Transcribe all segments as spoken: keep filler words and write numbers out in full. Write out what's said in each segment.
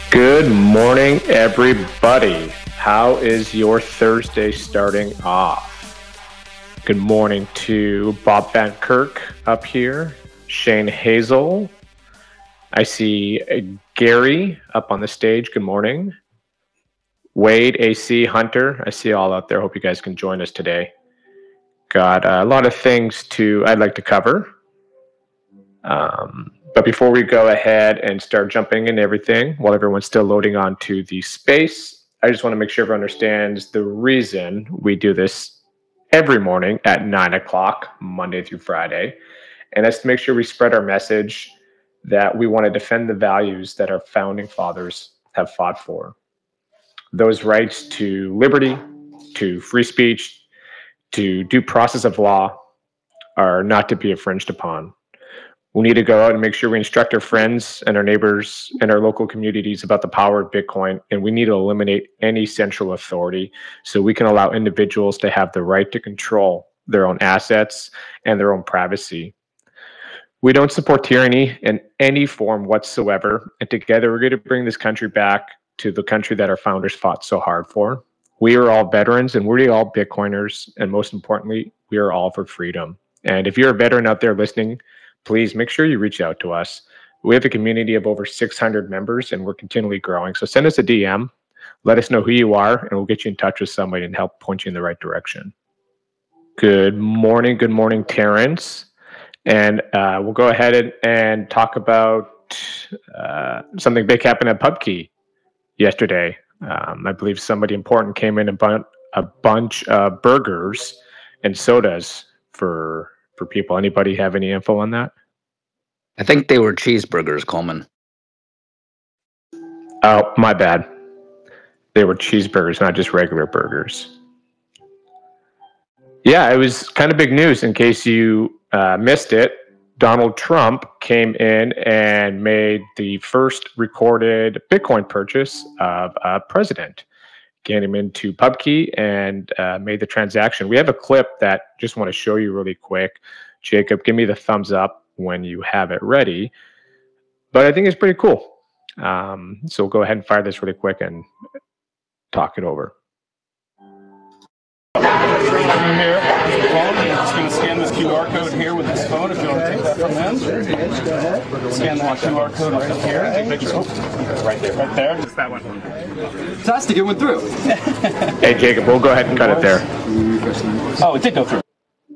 Good morning, everybody. How is your Thursday starting off? Good morning to Bob Van Kirk up here, Shane Hazel. I see Gary up on the stage. Good morning. Wade, A C, Hunter. I see you all out there. Hope you guys can join us today. Got a lot of things to I'd like to cover. Um, but before we go ahead and start jumping in everything, while everyone's still loading onto the space, I just want to make sure everyone understands the reason we do this every morning at nine o'clock, Monday through Friday. And that's to make sure we spread our message that we want to defend the values that our founding fathers have fought for. Those rights to liberty, to free speech, to due process of law are not to be infringed upon. We need to go out and make sure we instruct our friends and our neighbors and our local communities about the power of Bitcoin, and we need to eliminate any central authority so we can allow individuals to have the right to control their own assets and their own privacy. We don't support tyranny in any form whatsoever, and together we're going to bring this country back to the country that our founders fought so hard for. We are all veterans, and we're all Bitcoiners, and most importantly, we are all for freedom. And if you're a veteran out there listening, please make sure you reach out to us. We have a community of over six hundred members, and we're continually growing. So send us a D M, let us know who you are, and we'll get you in touch with somebody and help point you in the right direction. Good morning. Good morning, Terrence. And uh, we'll go ahead and, and talk about uh, something big happened at PubKey yesterday. Um, I believe somebody important came in and bought a bunch of burgers and sodas for for people. Anybody have any info on that? I think they were cheeseburgers, Coleman. Oh, my bad. They were cheeseburgers, not just regular burgers. Yeah, it was kind of big news. In case you uh, missed it, Donald Trump came in and made the first recorded Bitcoin purchase of a president. Getting him into PubKey and uh, made the transaction. We have a clip that just want to show you really quick. Jacob, give me the thumbs up when you have it ready. But I think it's pretty cool. Um, so we'll go ahead and fire this really quick and talk it over. Through here, phone. You're just going to scan this Q R code here with this phone if you want to take that from them. Scan that Q R code right here. Oh, right there. Right there. Just that one. Fantastic, it went through. Hey, Jacob, we'll go ahead and cut it there. Oh, it did go through.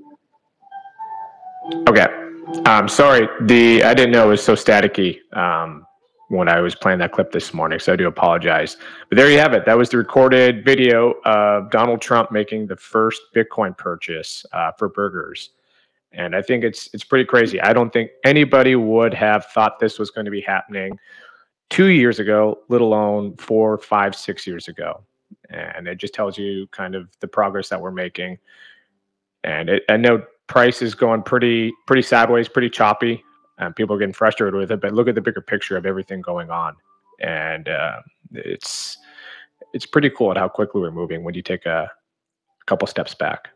Okay. Um, sorry, the I didn't know it was so staticky um, when I was playing that clip this morning, so I do apologize. But there you have it. That was the recorded video of Donald Trump making the first Bitcoin purchase uh, for burgers. And I think it's it's pretty crazy. I don't think anybody would have thought this was going to be happening two years ago, let alone four, five, six years ago. And it just tells you kind of the progress that we're making. And it, I know price is going pretty pretty sideways, pretty choppy. And people are getting frustrated with it, but look at the bigger picture of everything going on. And uh, it's it's pretty cool at how quickly we're moving when you take a, a couple steps back.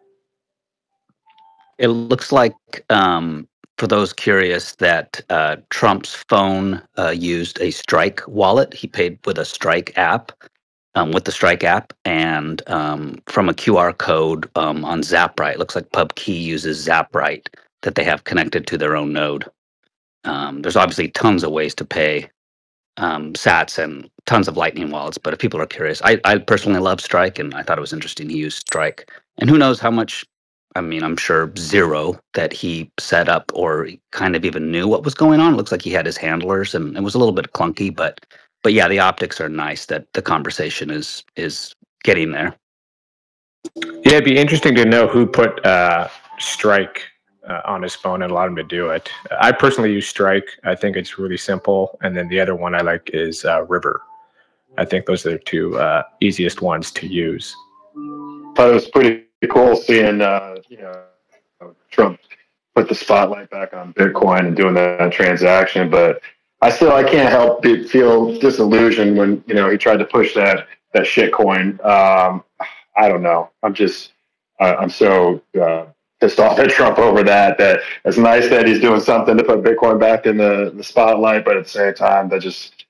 It looks like, um, for those curious, that uh, Trump's phone uh, used a Strike wallet. He paid with a Strike app, um, with the Strike app, and um, from a Q R code um, on Zappright. Looks like PubKey uses Zappright that they have connected to their own node. Um, there's obviously tons of ways to pay um, sats and tons of Lightning wallets, but if people are curious, I, I personally love Strike, and I thought it was interesting he used Strike. And who knows how much, I mean, I'm sure zero that he set up or kind of even knew what was going on. It looks like he had his handlers, and it was a little bit clunky, but but yeah, the optics are nice that the conversation is is getting there. Yeah, it'd be interesting to know who put uh, Strike Uh, on his phone and allowed him to do it. I personally use Strike. I think it's really simple. And then the other one I like is uh, River. I think those are the two uh, easiest ones to use. But it was pretty cool seeing uh, you know Trump put the spotlight back on Bitcoin and doing that transaction. But I still I can't help but feel disillusioned when you know he tried to push that that shitcoin. Um, I don't know. I'm just uh, I'm so. Uh, pissed off at Trump over that, that it's nice that he's doing something to put Bitcoin back in the, the spotlight, but at the same time, that just,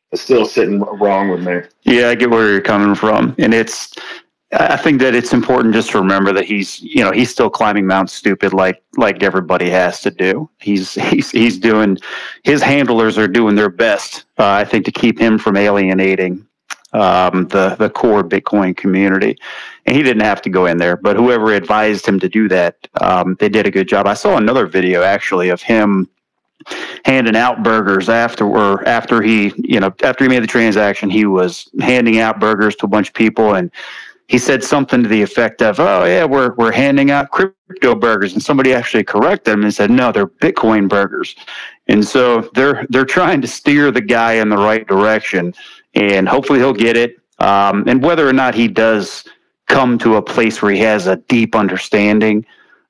is still sitting wrong with me. Yeah, I get where you're coming from, and it's. I think that it's important just to remember that he's, you know, he's still climbing Mount Stupid like like everybody has to do. He's he's he's doing, his handlers are doing their best, uh, I think, to keep him from alienating um, the the core Bitcoin community. And he didn't have to go in there, but whoever advised him to do that, um, they did a good job. I saw another video actually of him handing out burgers after or after he, you know, after he made the transaction. He was handing out burgers to a bunch of people, and he said something to the effect of, "Oh yeah, we're we're handing out crypto burgers," and somebody actually corrected him and said, "No, they're Bitcoin burgers." And so they're they're trying to steer the guy in the right direction, and hopefully he'll get it. Um, and whether or not he does come to a place where he has a deep understanding,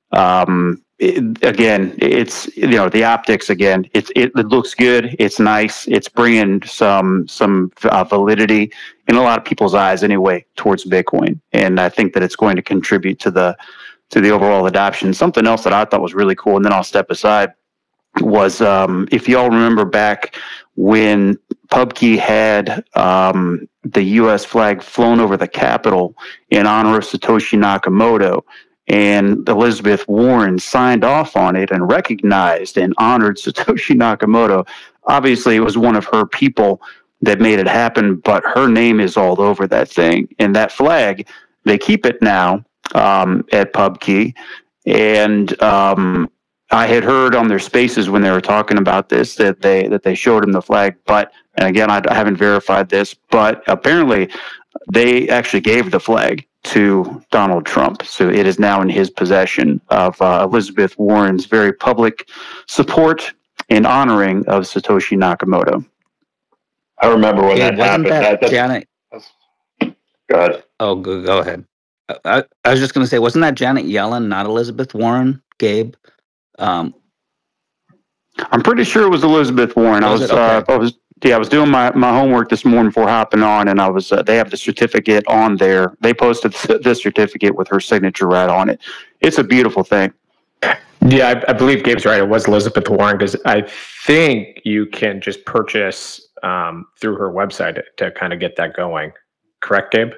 um, it, again, it's, you know, the optics again. It's it, it looks good. It's nice. It's bringing some some uh, validity in a lot of people's eyes anyway towards Bitcoin, and I think that it's going to contribute to the to the overall adoption. Something else that I thought was really cool, and then I'll step aside, was um, if y'all remember back when PubKey had um, the U S flag flown over the Capitol in honor of Satoshi Nakamoto, and Elizabeth Warren signed off on it and recognized and honored Satoshi Nakamoto. Obviously, it was one of her people that made it happen, but her name is all over that thing. And that flag, they keep it now um, at PubKey. And um, I had heard on their spaces when they were talking about this that they that they showed him the flag. But, and again, I, I haven't verified this, but apparently they actually gave the flag to Donald Trump. So it is now in his possession of uh, Elizabeth Warren's very public support and honoring of Satoshi Nakamoto. I remember when Yeah, that wasn't happened. that That- Janet? Go ahead. Oh, go, go ahead. I, I was just going to say, wasn't that Janet Yellen, not Elizabeth Warren, Gabe? Um, I'm pretty sure it was Elizabeth Warren. I Was was, it? uh, Okay. I was, yeah, I was doing my, my homework this morning before hopping on, and I was, uh, they have the certificate on there. They posted the certificate with her signature right on it. It's a beautiful thing. Yeah, I, I believe Gabe's right. It was Elizabeth Warren, because I think you can just purchase um, through her website to, to kind of get that going. Correct, Gabe?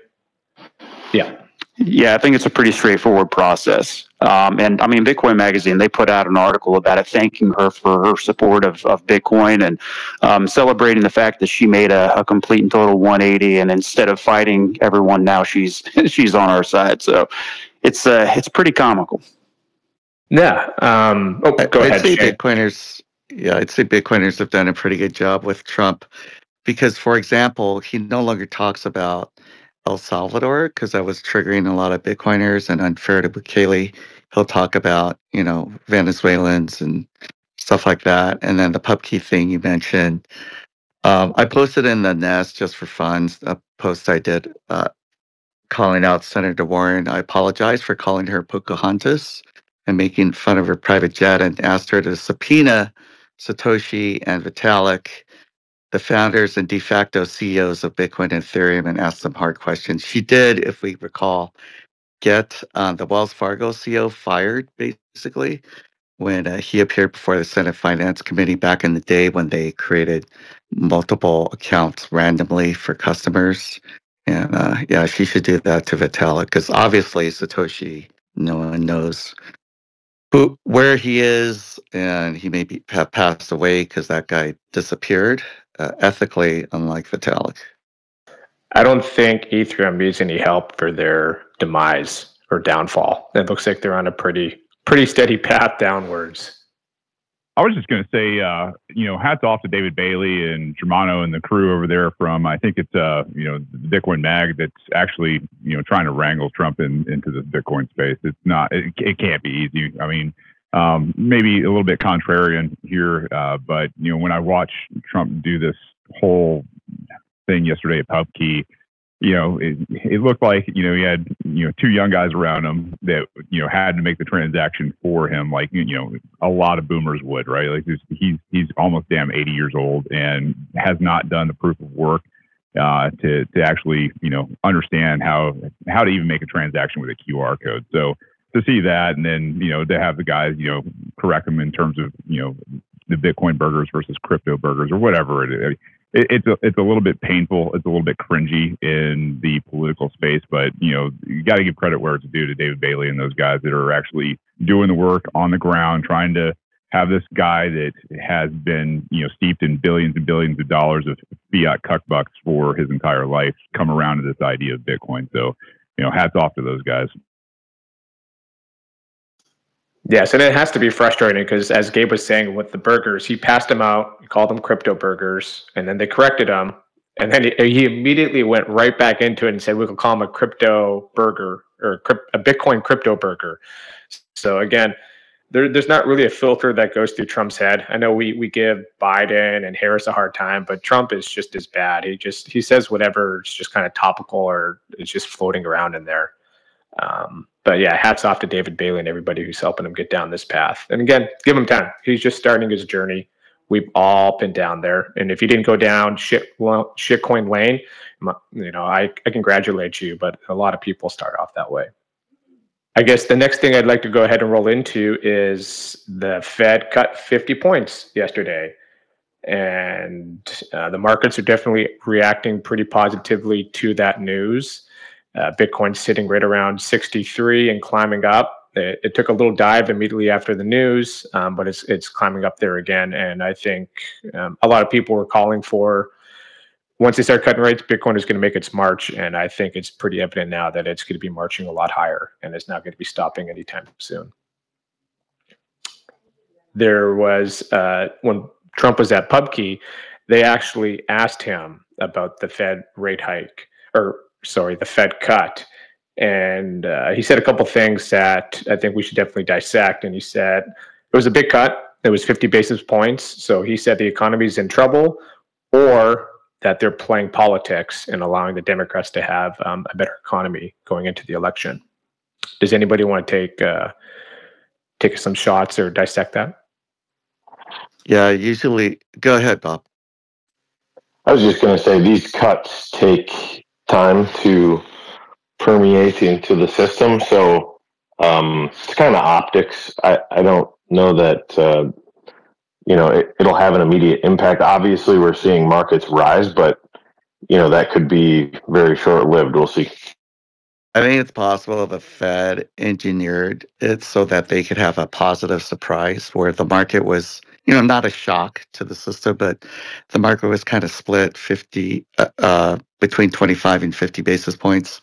Yeah. Yeah, I think it's a pretty straightforward process. Um, and I mean, Bitcoin Magazine, they put out an article about it, thanking her for her support of, of Bitcoin, and um, celebrating the fact that she made a, a complete and total one eighty. And instead of fighting everyone, now she's she's on our side. So it's uh, it's pretty comical. Yeah. Um, oh, go I'd ahead, say Shane. Bitcoiners, yeah, I'd say Bitcoiners have done a pretty good job with Trump because, for example, he no longer talks about El Salvador because that was triggering a lot of Bitcoiners and unfair to Bukele. He'll talk about, you know, Venezuelans and stuff like that. And then the PubKey thing you mentioned. Um, I posted in the Nest just for fun a post I did uh, calling out Senator Warren. I apologize for calling her Pocahontas and making fun of her private jet, and asked her to subpoena Satoshi and Vitalik, the founders and de facto C E Os of Bitcoin and Ethereum, and ask them hard questions. She did, if we recall, get uh, the Wells Fargo C E O fired, basically, when uh, he appeared before the Senate Finance Committee back in the day when they created multiple accounts randomly for customers. And uh, yeah, she should do that to Vitalik, because obviously Satoshi, no one knows who, where he is, and he may be, have passed away because that guy disappeared. Uh, ethically, unlike Vitalik. I don't think Ethereum needs any help for their demise or downfall. It looks like they're on a pretty pretty steady path downwards. I was just going to say, uh, you know, hats off to David Bailey and Germano and the crew over there from, I think it's, uh, you know, Bitcoin Mag that's actually, you know, trying to wrangle Trump in, into the Bitcoin space. It's not, it, it can't be easy. I mean, um, maybe a little bit contrarian here, uh, but, you know, when I watch Trump do this whole thing yesterday at PubKey, you know, it, it looked like, you know, he had, you know, two young guys around him that, you know, had to make the transaction for him, like, you know, a lot of boomers would, right? Like he's, he's, he's almost damn eighty years old and has not done the proof of work uh, to, to actually, you know, understand how, how to even make a transaction with a Q R code. So to see that, and then, you know, to have the guys, you know, correct him in terms of, you know, the Bitcoin burgers versus crypto burgers or whatever it is. It, it's a, it's a little bit painful. It's a little bit cringy in the political space, but you know, you got to give credit where it's due to David Bailey and those guys that are actually doing the work on the ground, trying to have this guy that has been, you know, steeped in billions and billions of dollars of fiat cuck bucks for his entire life come around to this idea of Bitcoin. So, you know, hats off to those guys. Yes, and it has to be frustrating because, as Gabe was saying with the burgers, he passed them out, he called them crypto burgers, and then they corrected him. And then he, he immediately went right back into it and said, we could call them a crypto burger or a Bitcoin crypto burger. So again, There, there's not really a filter that goes through Trump's head. I know we we give Biden and Harris a hard time, but Trump is just as bad. He just he says whatever is just kind of topical or is just floating around in there. Um, but yeah, hats off to David Bailey and everybody who's helping him get down this path. And again, give him time. He's just starting his journey. We've all been down there, and if you didn't go down shit shitcoin lane, you know I I congratulate you. But a lot of people start off that way. I guess the next thing I'd like to go ahead and roll into is the Fed cut fifty points yesterday. And uh, the markets are definitely reacting pretty positively to that news. Uh, Bitcoin's sitting right around sixty-three and climbing up. It, it took a little dive immediately after the news, um, but it's it's climbing up there again. And I think um, a lot of people were calling for, once they start cutting rates, Bitcoin is going to make its march, and I think it's pretty evident now that it's going to be marching a lot higher, and it's not going to be stopping anytime soon. There was, uh, when Trump was at PubKey, they actually asked him about the Fed rate hike, or sorry, the Fed cut, and uh, he said a couple things that I think we should definitely dissect, and he said it was a big cut. It was fifty basis points, so he said the economy's in trouble, or that they're playing politics and allowing the Democrats to have um, a better economy going into the election. Does anybody want to take uh, take some shots or dissect that? Yeah, usually. Go ahead, Bob. I was just going to say these cuts take time to permeate into the system. So um, it's kind of optics. I, I don't know that, uh, you know, it, it'll have an immediate impact. Obviously, we're seeing markets rise, but, you know, that could be very short-lived. We'll see. I think it's possible the Fed engineered it so that they could have a positive surprise where the market was, you know, not a shock to the system, but the market was kind of split fifty uh, uh, between twenty-five and fifty basis points.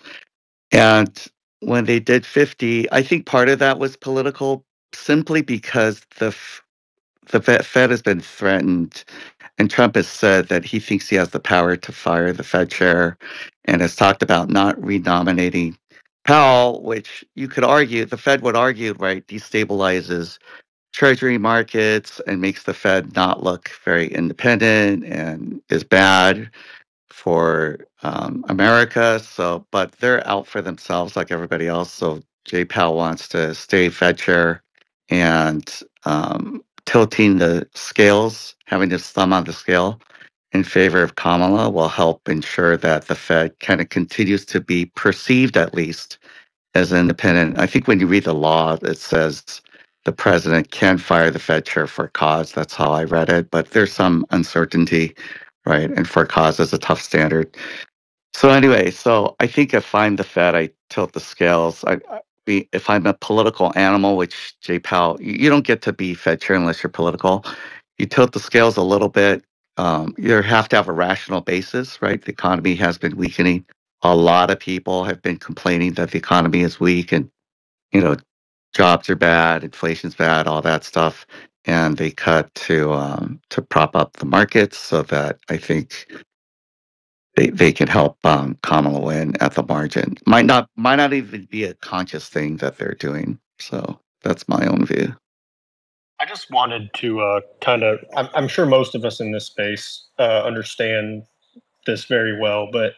And when they did fifty, I think part of that was political, simply because the the Fed has been threatened, and Trump has said that he thinks he has the power to fire the Fed chair, and has talked about not renominating Powell, which you could argue, the Fed would argue, right, destabilizes treasury markets and makes the Fed not look very independent and is bad for um, America. So, but they're out for themselves like everybody else. So Jay Powell wants to stay Fed chair, and um, tilting the scales, having his thumb on the scale in favor of Kamala will help ensure that the Fed kind of continues to be perceived, at least, as independent. I think when you read the law, it says the president can fire the Fed chair for cause. That's how I read it. But there's some uncertainty, right? And for cause is a tough standard. So anyway, so I think if I'm the Fed, I tilt the scales. I, I if I'm a political animal, which Jay Powell, you don't get to be Fed chair unless you're political. You tilt the scales a little bit. Um, you have to have a rational basis, right? The economy has been weakening. A lot of people have been complaining that the economy is weak, and, you know, jobs are bad, inflation's bad, all that stuff. And they cut to um, to prop up the markets so that I think they they can help um, Kamala win at the margin. Might not might not even be a conscious thing that they're doing. So that's my own view. I just wanted to uh, kind of, I'm, I'm sure most of us in this space uh, understand this very well, but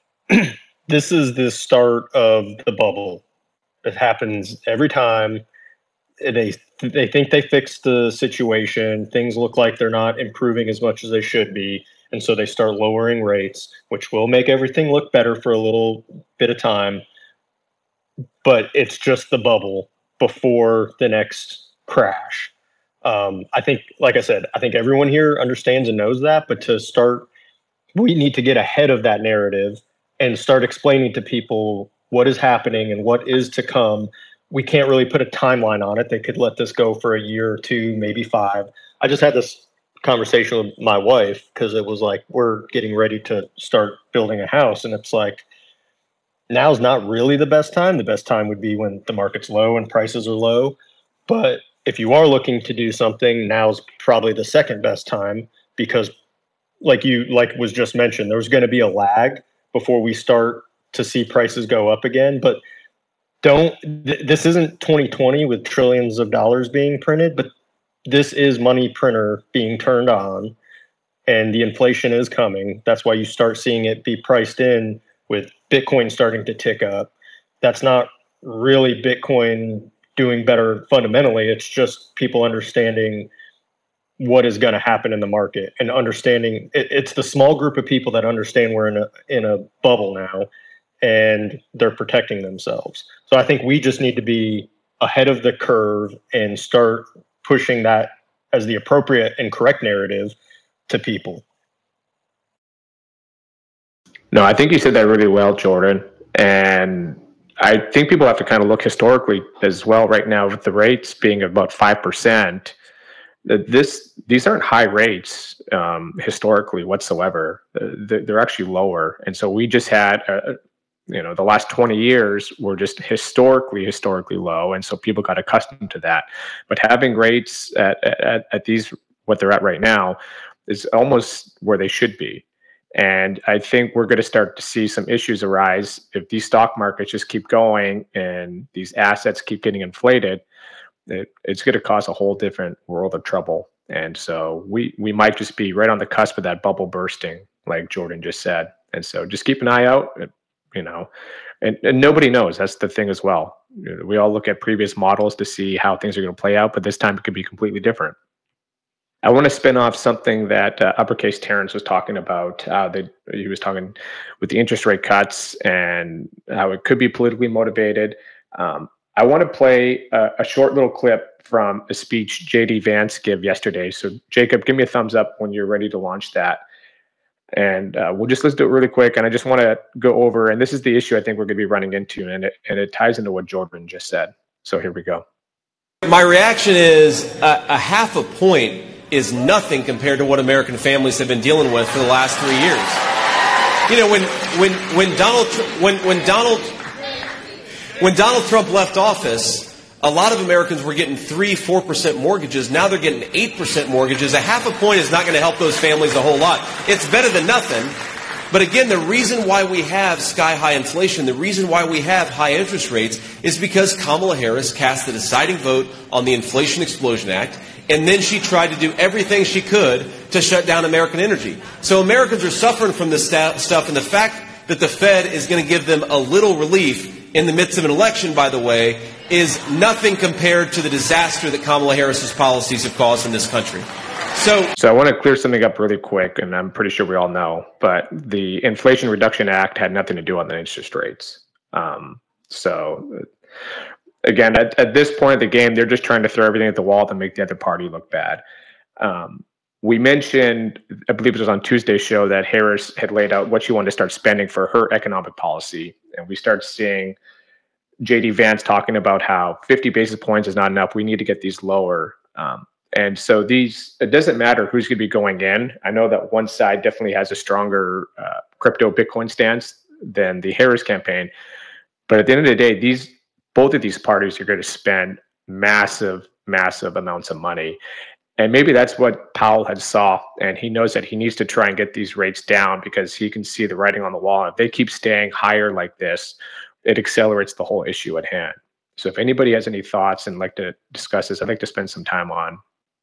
this is the start of the bubble. It happens every time. They they think they fixed the situation. Things look like they're not improving as much as they should be. And so they start lowering rates, which will make everything look better for a little bit of time. But it's just the bubble before the next crash. Um, I think, like I said, I think everyone here understands and knows that, but to start, we need to get ahead of that narrative and start explaining to people what is happening and what is to come. We can't really put a timeline on it. They could let this go for a year or two, maybe five. I just had this conversation with my wife because it was like, we're getting ready to start building a house. And it's like, now's not really the best time. The best time would be when the market's low and prices are low. But if you are looking to do something, now's probably the second best time because like you like was just mentioned, there's going to be a lag before we start to see prices go up again. But don't th- this isn't twenty twenty with trillions of dollars being printed, but this is money printer being turned on and the inflation is coming. That's why you start seeing it be priced in with Bitcoin starting to tick up. That's not really Bitcoin doing better fundamentally. It's just people understanding what is going to happen in the market and understanding it, it's the small group of people that understand we're in a in a bubble now and they're protecting themselves. So I think we just need to be ahead of the curve and start pushing that as the appropriate and correct narrative to people. No, I think you said that really well, Jordan. And I think people have to kind of look historically as well right now with the rates being about five percent. This these aren't high rates um, historically whatsoever. They're, they're actually lower, and so we just had, uh, you know, the last twenty years were just historically historically low, and so people got accustomed to that. But having rates at at, at these what they're at right now is almost where they should be, and I think we're going to start to see some issues arise if these stock markets just keep going and these assets keep getting inflated. It, it's going to cause a whole different world of trouble. And so we, we might just be right on the cusp of that bubble bursting, like Jordan just said. And so just keep an eye out, you know, and, and nobody knows. That's the thing as well. We all look at previous models to see how things are going to play out, but this time it could be completely different. I want to spin off something that uh, Uppercase Terrence was talking about. Uh, that he was talking with the interest rate cuts and how it could be politically motivated. Um, I want to play a, a short little clip from a speech J D Vance gave yesterday. So, Jacob, give me a thumbs up when you're ready to launch that. And uh, we'll just listen to it really quick. And I just want to go over, and this is the issue I think we're going to be running into, and it, and it ties into what Jordan just said. So here we go. My reaction is a, a half a point is nothing compared to what American families have been dealing with for the last three years. You know, when when when Donald when when Donald when Donald Trump left office, a lot of Americans were getting three, four percent mortgages. Now they're getting eight percent mortgages. A half a point is not going to help those families a whole lot. It's better than nothing. But again, the reason why we have sky-high inflation, the reason why we have high interest rates is because Kamala Harris cast the deciding vote on the Inflation Explosion Act, and then she tried to do everything she could to shut down American energy. So Americans are suffering from this sta- stuff, and the fact that the Fed is going to give them a little relief in the midst of an election, by the way, is nothing compared to the disaster that Kamala Harris's policies have caused in this country. So, so I want to clear something up really quick, and I'm pretty sure we all know, but the Inflation Reduction Act had nothing to do on the interest rates. Um, so, again, at, at this point of the game, they're just trying to throw everything at the wall to make the other party look bad. Um, we mentioned, I believe it was on Tuesday's show, that Harris had laid out what she wanted to start spending for her economic policy, and we start seeing J D Vance talking about how fifty basis points is not enough. We need to get these lower. Um, And so these, it doesn't matter who's going to be going in. I know that one side definitely has a stronger uh, crypto Bitcoin stance than the Harris campaign. But at the end of the day, these both of these parties are going to spend massive, massive amounts of money. And maybe that's what Powell had saw. And he knows that he needs to try and get these rates down because he can see the writing on the wall. If they keep staying higher like this, it accelerates the whole issue at hand. So if anybody has any thoughts and like to discuss this, I'd like to spend some time on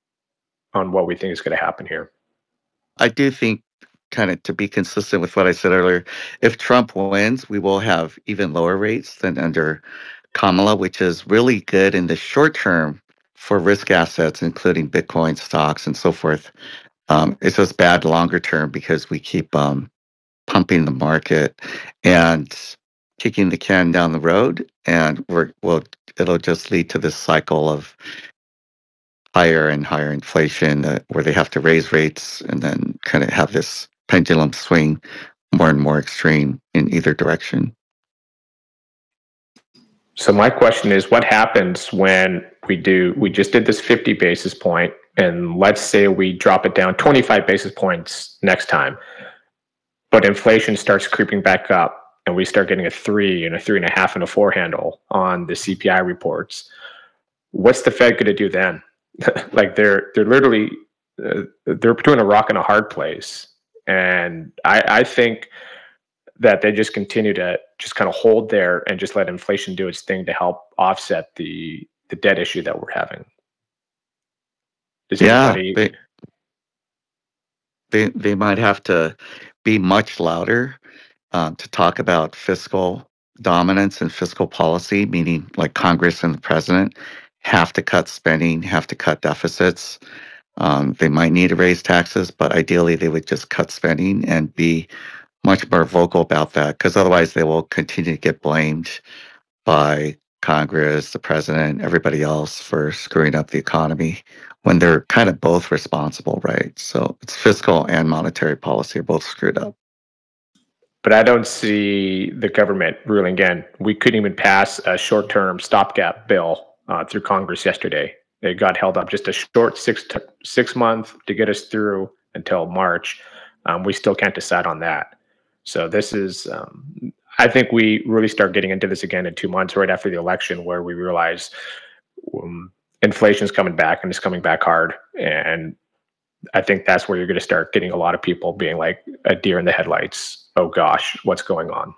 on what we think is going to happen here. I do think, kind of to be consistent with what I said earlier, if Trump wins, we will have even lower rates than under Kamala, which is really good in the short term for risk assets, including Bitcoin stocks and so forth. Um, it's just bad longer term because we keep um, pumping the market and kicking the can down the road, and we're, we'll, it'll just lead to this cycle of higher and higher inflation, uh, where they have to raise rates and then kind of have this pendulum swing more and more extreme in either direction. So my question is, what happens when we do, we just did this fifty basis point, and let's say we drop it down twenty-five basis points next time, but inflation starts creeping back up and we start getting a three and a three and a half and a four handle on the C P I reports. What's the Fed going to do then? Like they're, they're literally, uh, they're between a rock and a hard place. And I, I think that they just continue to just kind of hold there and just let inflation do its thing to help offset the the debt issue that we're having. Does yeah, anybody... they, they they might have to be much louder um, to talk about fiscal dominance and fiscal policy, meaning like Congress and the president have to cut spending, have to cut deficits. Um, they might need to raise taxes, but ideally they would just cut spending and be much more vocal about that, because otherwise they will continue to get blamed by Congress, the president, everybody else for screwing up the economy when they're kind of both responsible, right? So it's fiscal and monetary policy are both screwed up. But I don't see the government ruling again. We couldn't even pass a short-term stopgap bill uh, through Congress yesterday. It got held up just a short six t- six month to get us through until March. Um, we still can't decide on that. So this is, um, I think we really start getting into this again in two months, right after the election, where we realize um, inflation is coming back and it's coming back hard. And I think that's where you're going to start getting a lot of people being like a deer in the headlights. Oh gosh, what's going on?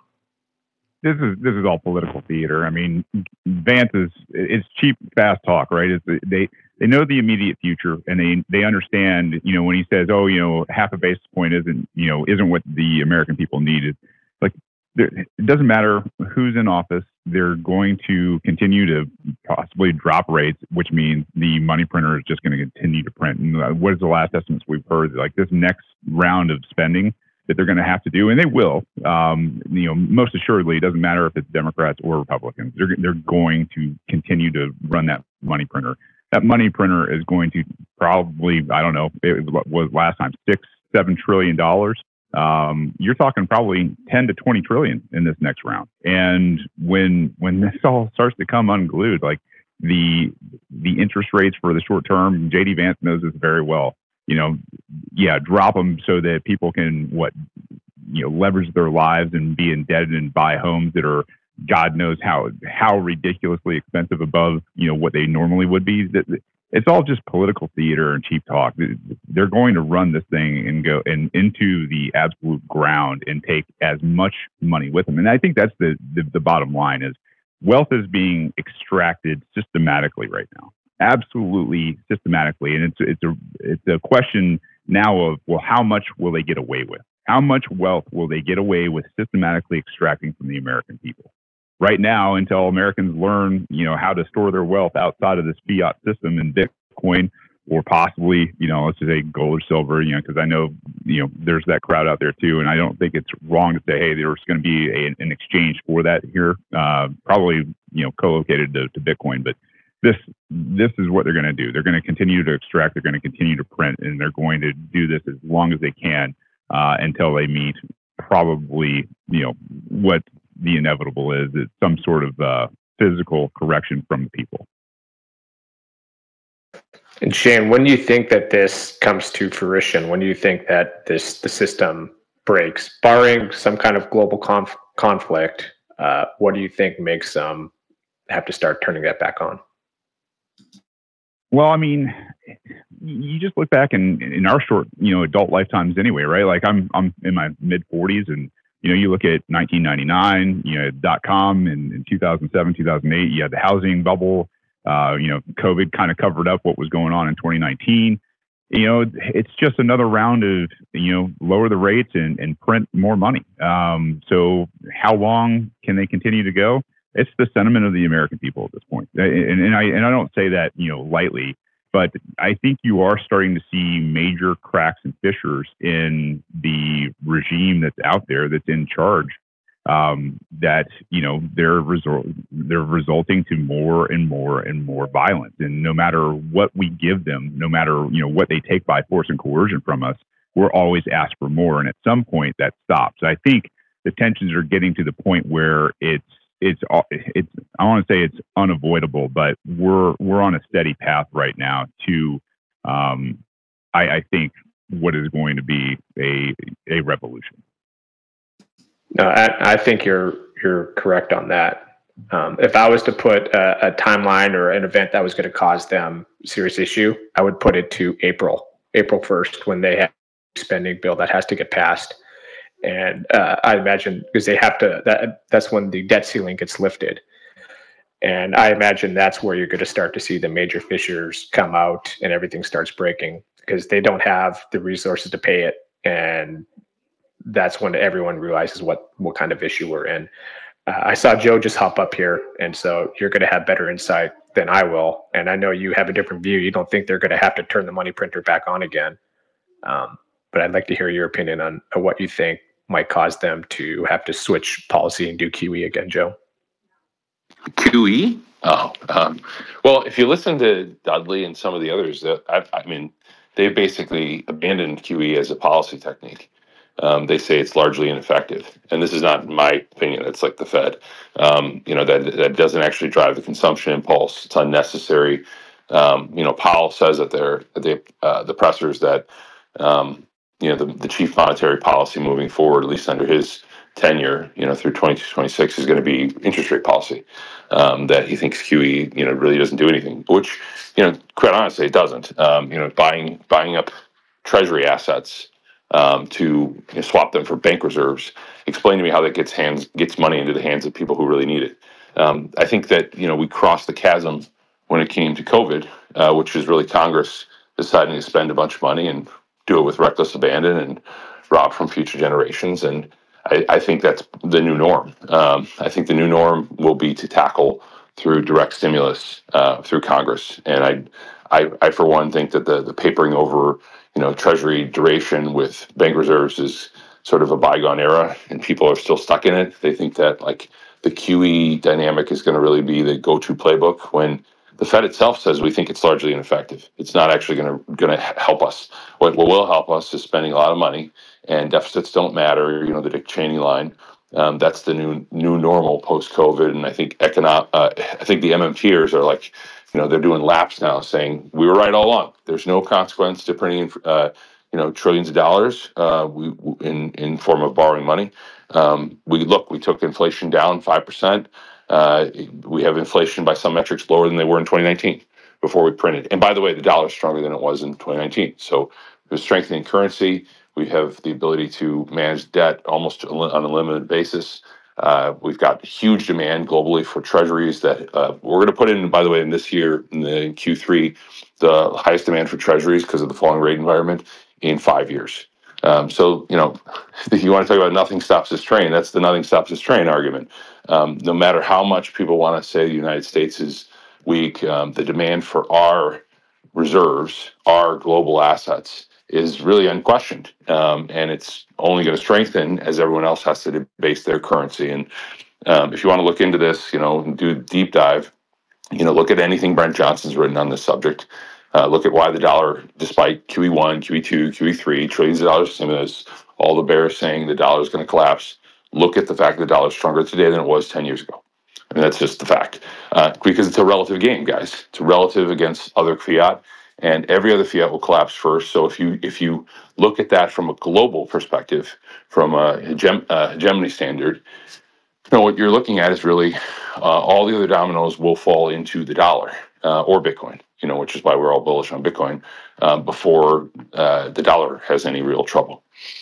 This is this is all political theater. I mean, Vance is it's cheap, fast talk, right? It's, they they know the immediate future, and they they understand. You know, when he says, "Oh, you know, half a basis point isn't you know isn't what the American people needed," like it doesn't matter who's in office. They're going to continue to possibly drop rates, which means the money printer is just going to continue to print. And what is the last estimates we've heard? Like this next round of spending that they're going to have to do, and they will. Um, you know, most assuredly, it doesn't matter if it's Democrats or Republicans. They're they're going to continue to run that money printer. That money printer is going to probably, I don't know, it was last time six, seven trillion dollars. Um, you're talking probably ten to twenty trillion in this next round. And when when this all starts to come unglued, like the the interest rates for the short term, J D Vance knows this very well. You know, yeah, drop them so that people can, what, you know, leverage their lives and be indebted and buy homes that are, God knows how, how ridiculously expensive above, you know, what they normally would be. It's all just political theater and cheap talk. They're going to run this thing and go and into the absolute ground and take as much money with them. And I think that's the, the, the bottom line is wealth is being extracted systematically right now. Absolutely systematically. And it's it's a it's a question now of, well, how much will they get away with? How much wealth will they get away with systematically extracting from the American people? Right now, until Americans learn, you know, how to store their wealth outside of this fiat system in Bitcoin, or possibly, you know, let's just say gold or silver, you know, because I know, you know, there's that crowd out there too. And I don't think it's wrong to say, hey, there's going to be a, an exchange for that here, uh, probably, you know, co-located to, to Bitcoin. But This this is what they're going to do. They're going to continue to extract. They're going to continue to print, and they're going to do this as long as they can uh, until they meet probably, you know, what the inevitable is. It's some sort of uh, physical correction from the people. And Shane, when do you think that this comes to fruition? When do you think that this the system breaks? Barring some kind of global conf- conflict, uh, what do you think makes them um, have to start turning that back on? Well, I mean, you just look back in, in our short, you know, adult lifetimes anyway, right? Like I'm I'm in my mid forties, and you know, you look at nineteen ninety-nine, you know, dot com, and in two thousand seven, two thousand eight, you had the housing bubble. Uh, you know, COVID kind of covered up what was going on in twenty nineteen. You know, it's just another round of, you know, lower the rates and, and print more money. Um, so how long can they continue to go? It's the sentiment of the American people at this point. And, and I and I don't say that, you know, lightly, but I think you are starting to see major cracks and fissures in the regime that's out there, that's in charge. um, that you know they're resor- they're resulting to more and more and more violence. And no matter what we give them, no matter you know what they take by force and coercion from us, we're always asked for more. And at some point, that stops. I think the tensions are getting to the point where it's it's it's I want to say it's unavoidable, but we're we're on a steady path right now to um, I, I think what is going to be a a revolution. No, I, I think you're you're correct on that. Um, if I was to put a, a timeline or an event that was going to cause them serious issue, I would put it to April, April first, when they have a spending bill that has to get passed. And uh, I imagine because they have to, that that's when the debt ceiling gets lifted. And I imagine that's where you're going to start to see the major fissures come out and everything starts breaking because they don't have the resources to pay it. And that's when everyone realizes what, what kind of issue we're in. Uh, I saw Joe just hop up here. And so you're going to have better insight than I will. And I know you have a different view. You don't think they're going to have to turn the money printer back on again. Um, but I'd like to hear your opinion on, on what you think might cause them to have to switch policy and do Q E again, Joe. Q E? Oh, um, well, if you listen to Dudley and some of the others, uh, I, I mean, they basically abandoned Q E as a policy technique. Um, they say it's largely ineffective, and this is not my opinion. It's like the Fed. Um, you know that that doesn't actually drive the consumption impulse. It's unnecessary. Um, you know, Powell says that they're the uh, the pressers that um, you know the, the chief monetary policy moving forward, at least under his tenure, you know, through twenty-two, twenty-six is going to be interest rate policy. Um, that he thinks Q E, you know, really doesn't do anything, which, you know, quite honestly, it doesn't. Um, you know, buying buying up treasury assets um, to you know, swap them for bank reserves. Explain to me how that gets hands gets money into the hands of people who really need it. Um, I think that you know we crossed the chasm when it came to COVID, uh, which is really Congress deciding to spend a bunch of money and do it with reckless abandon and rob from future generations. And I, I think that's the new norm. Um, I think the new norm will be to tackle through direct stimulus uh, through Congress. And I, I, I, for one, think that the the papering over, you know, Treasury duration with bank reserves is sort of a bygone era, and people are still stuck in it. They think that like the Q E dynamic is going to really be the go-to playbook when the Fed itself says we think it's largely ineffective. It's not actually going to going to help us. What, what will help us is spending a lot of money, and deficits don't matter. You know, the Dick Cheney line. Um, that's the new new normal post-COVID, and I think economic. Uh, I think the MMTers are like, you know, they're doing laps now, saying we were right all along. There's no consequence to printing, uh, you know, trillions of dollars uh, we in in form of borrowing money. Um, we look, we took inflation down five percent. Uh, we have inflation by some metrics lower than they were in twenty nineteen before we printed. And by the way, the dollar is stronger than it was in twenty nineteen. So there's strengthening currency. We have the ability to manage debt almost on a limited basis. Uh, we've got huge demand globally for treasuries that uh, we're going to put in, by the way, in this year, in the Q three, the highest demand for treasuries because of the falling rate environment in five years. Um, so, you know, if you want to talk about nothing stops this train, that's the nothing stops this train argument. Um, no matter how much people want to say the United States is weak, um, the demand for our reserves, our global assets, is really unquestioned. Um, and it's only going to strengthen as everyone else has to debase their currency. And um, if you want to look into this, you know, and do a deep dive, you know, look at anything Brent Johnson's written on this subject. Uh, look at why the dollar, despite Q E one, Q E two, Q E three, trillions of dollars stimulus, all the bears saying the dollar is going to collapse. Look at the fact that the dollar is stronger today than it was ten years ago. I mean, that's just the fact. Uh, because it's a relative game, guys. It's relative against other fiat, and every other fiat will collapse first. So if you if you look at that from a global perspective, from a hegem, uh, hegemony standard, you know, what you're looking at is really uh, all the other dominoes will fall into the dollar uh, or Bitcoin, you know, which is why we're all bullish on Bitcoin um, before uh, the dollar has any real trouble.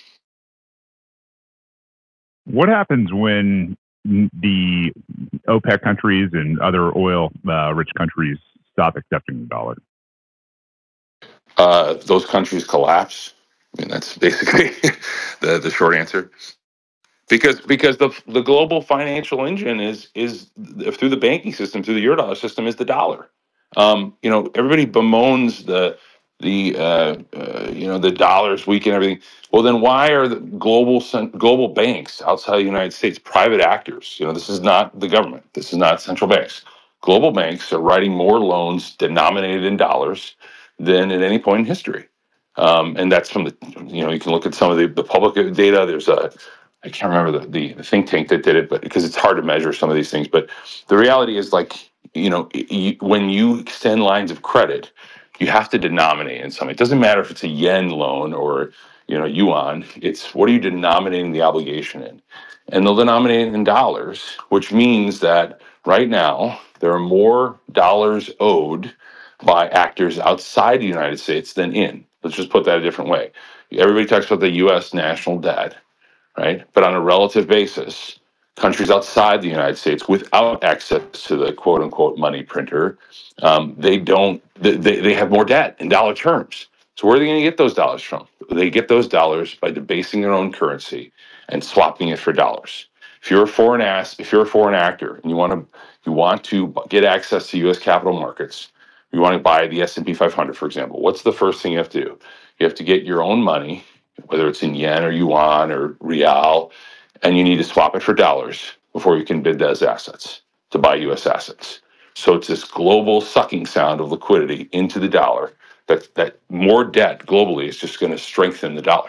What happens when the OPEC countries and other oil-rich uh, countries stop accepting the dollar? Uh, those countries collapse. I mean, that's basically the, the short answer. Because because the the global financial engine is is through the banking system, through the Eurodollar system, is the dollar. Um, you know, everybody bemoans the the uh, uh, you know the dollar's weak and everything. Well, then why are the global global banks outside the United States, private actors? You know, this is not the government. This is not central banks. Global banks are writing more loans denominated in dollars than at any point in history. Um, and that's from the, you know, you can look at some of the, the public data. There's a, I can't remember the, the, the think tank that did it, but because it's hard to measure some of these things. But the reality is, like, you know, you, when you extend lines of credit, you have to denominate in something. It doesn't matter if it's a yen loan or, you know, yuan. It's what are you denominating the obligation in? And they'll denominate it in dollars, which means that right now there are more dollars owed by actors outside the United States than in. Let's just put that a different way. Everybody talks about the U S national debt, right? But on a relative basis, countries outside the United States without access to the quote unquote money printer, um, they don't, they, they have more debt in dollar terms. So where are they going to get those dollars from? They get those dollars by debasing their own currency and swapping it for dollars. If you're a foreign ass, if you're a foreign actor and you want to, you want to get access to U S capital markets, you want to buy the S and P five hundred, for example, what's the first thing you have to do? You have to get your own money, whether it's in yen or yuan or real, and you need to swap it for dollars before you can bid those assets to buy U S assets. So it's this global sucking sound of liquidity into the dollar that, that more debt globally is just going to strengthen the dollar.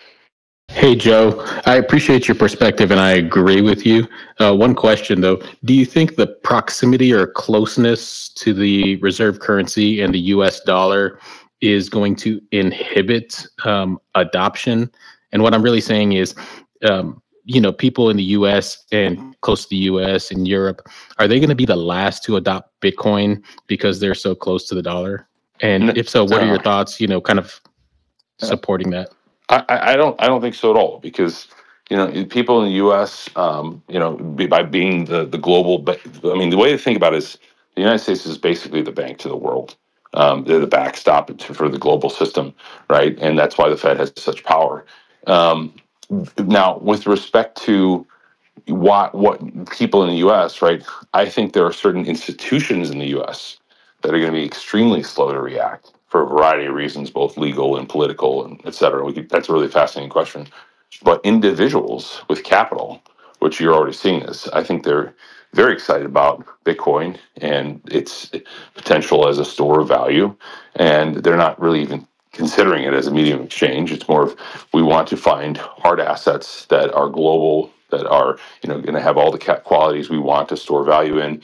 Hey, Joe, I appreciate your perspective and I agree with you. Uh, one question, though. Do you think the proximity or closeness to the reserve currency and the U S dollar is going to inhibit um, adoption? And what I'm really saying is, um, you know, people in the U S and close to the U S and Europe, are they going to be the last to adopt Bitcoin because they're so close to the dollar? And if so, what are your thoughts, you know, kind of supporting that? I, I don't I don't think so at all, because you know people in the U S um, you know be, by being the the global, I mean the way to think about it is the United States is basically the bank to the world. Um, they're the backstop to, for the global system, right? And that's why the Fed has such power. Um, now, with respect to what what people in the U S, right? I think there are certain institutions in the U S that are going to be extremely slow to react for a variety of reasons, both legal and political, and et cetera. We could, that's a really fascinating question. But individuals with capital, which you're already seeing this, I think they're very excited about Bitcoin and its potential as a store of value. And they're not really even considering it as a medium of exchange. It's more of, we want to find hard assets that are global, that are, you know, going to have all the qualities we want to store value in.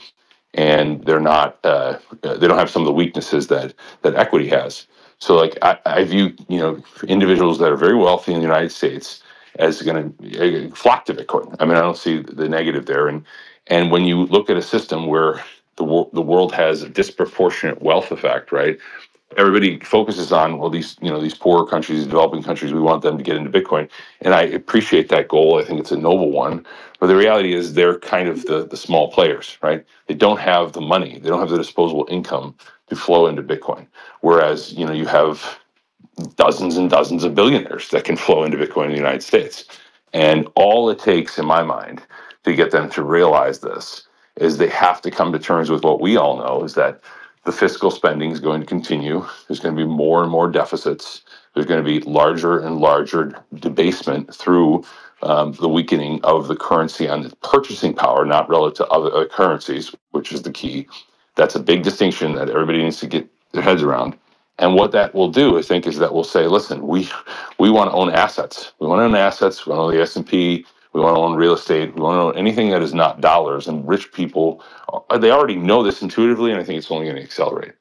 And they're not, uh, they don't have some of the weaknesses that that equity has. So, like, I, I view, you know, individuals that are very wealthy in the United States as going to flock to Bitcoin. I mean, I don't see the negative there. And and when you look at a system where the wo- the world has a disproportionate wealth effect, right? Everybody focuses on, well, these, you know, these poorer countries, developing countries, we want them to get into Bitcoin. And I appreciate that goal. I think it's a noble one. But the reality is they're kind of the, the small players, right? They don't have the money. They don't have the disposable income to flow into Bitcoin. Whereas, you know, you have dozens and dozens of billionaires that can flow into Bitcoin in the United States. And all it takes, in my mind, to get them to realize this is they have to come to terms with what we all know, is that the fiscal spending is going to continue. There's going to be more and more deficits. There's going to be larger and larger debasement through um, the weakening of the currency on its purchasing power, not relative to other, other currencies, which is the key. That's a big distinction that everybody needs to get their heads around. And what that will do, I think, is that we'll say, listen, we we want to own assets. We want to own assets. We want to own the S and P. We want to own real estate. We want to own anything that is not dollars. And rich people, they already know this intuitively, and I think it's only going to accelerate.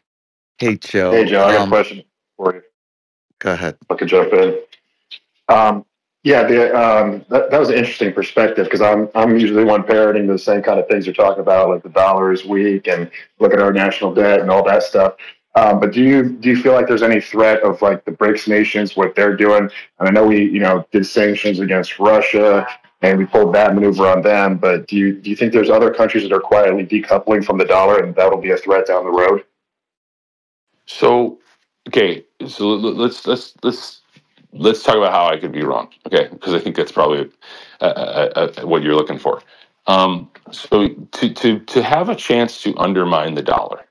Hey, Joe. Hey, Joe, I got um, a question for you. Go ahead. I could jump in. Um, yeah, the, um, that, that was an interesting perspective, because I'm I'm usually one parroting the same kind of things you're talking about, like the dollar is weak and look at our national debt and all that stuff. Um, but do you do you feel like there's any threat of, like, the BRICS nations, what they're doing? And I know we you know did sanctions against Russia and we pulled that maneuver on them. But do you do you think there's other countries that are quietly decoupling from the dollar, and that'll be a threat down the road? So, okay, so let's let's let's let's talk about how I could be wrong, okay? Because I think that's probably uh, uh, uh, what you're looking for. Um, so, to to to have a chance to undermine the dollar,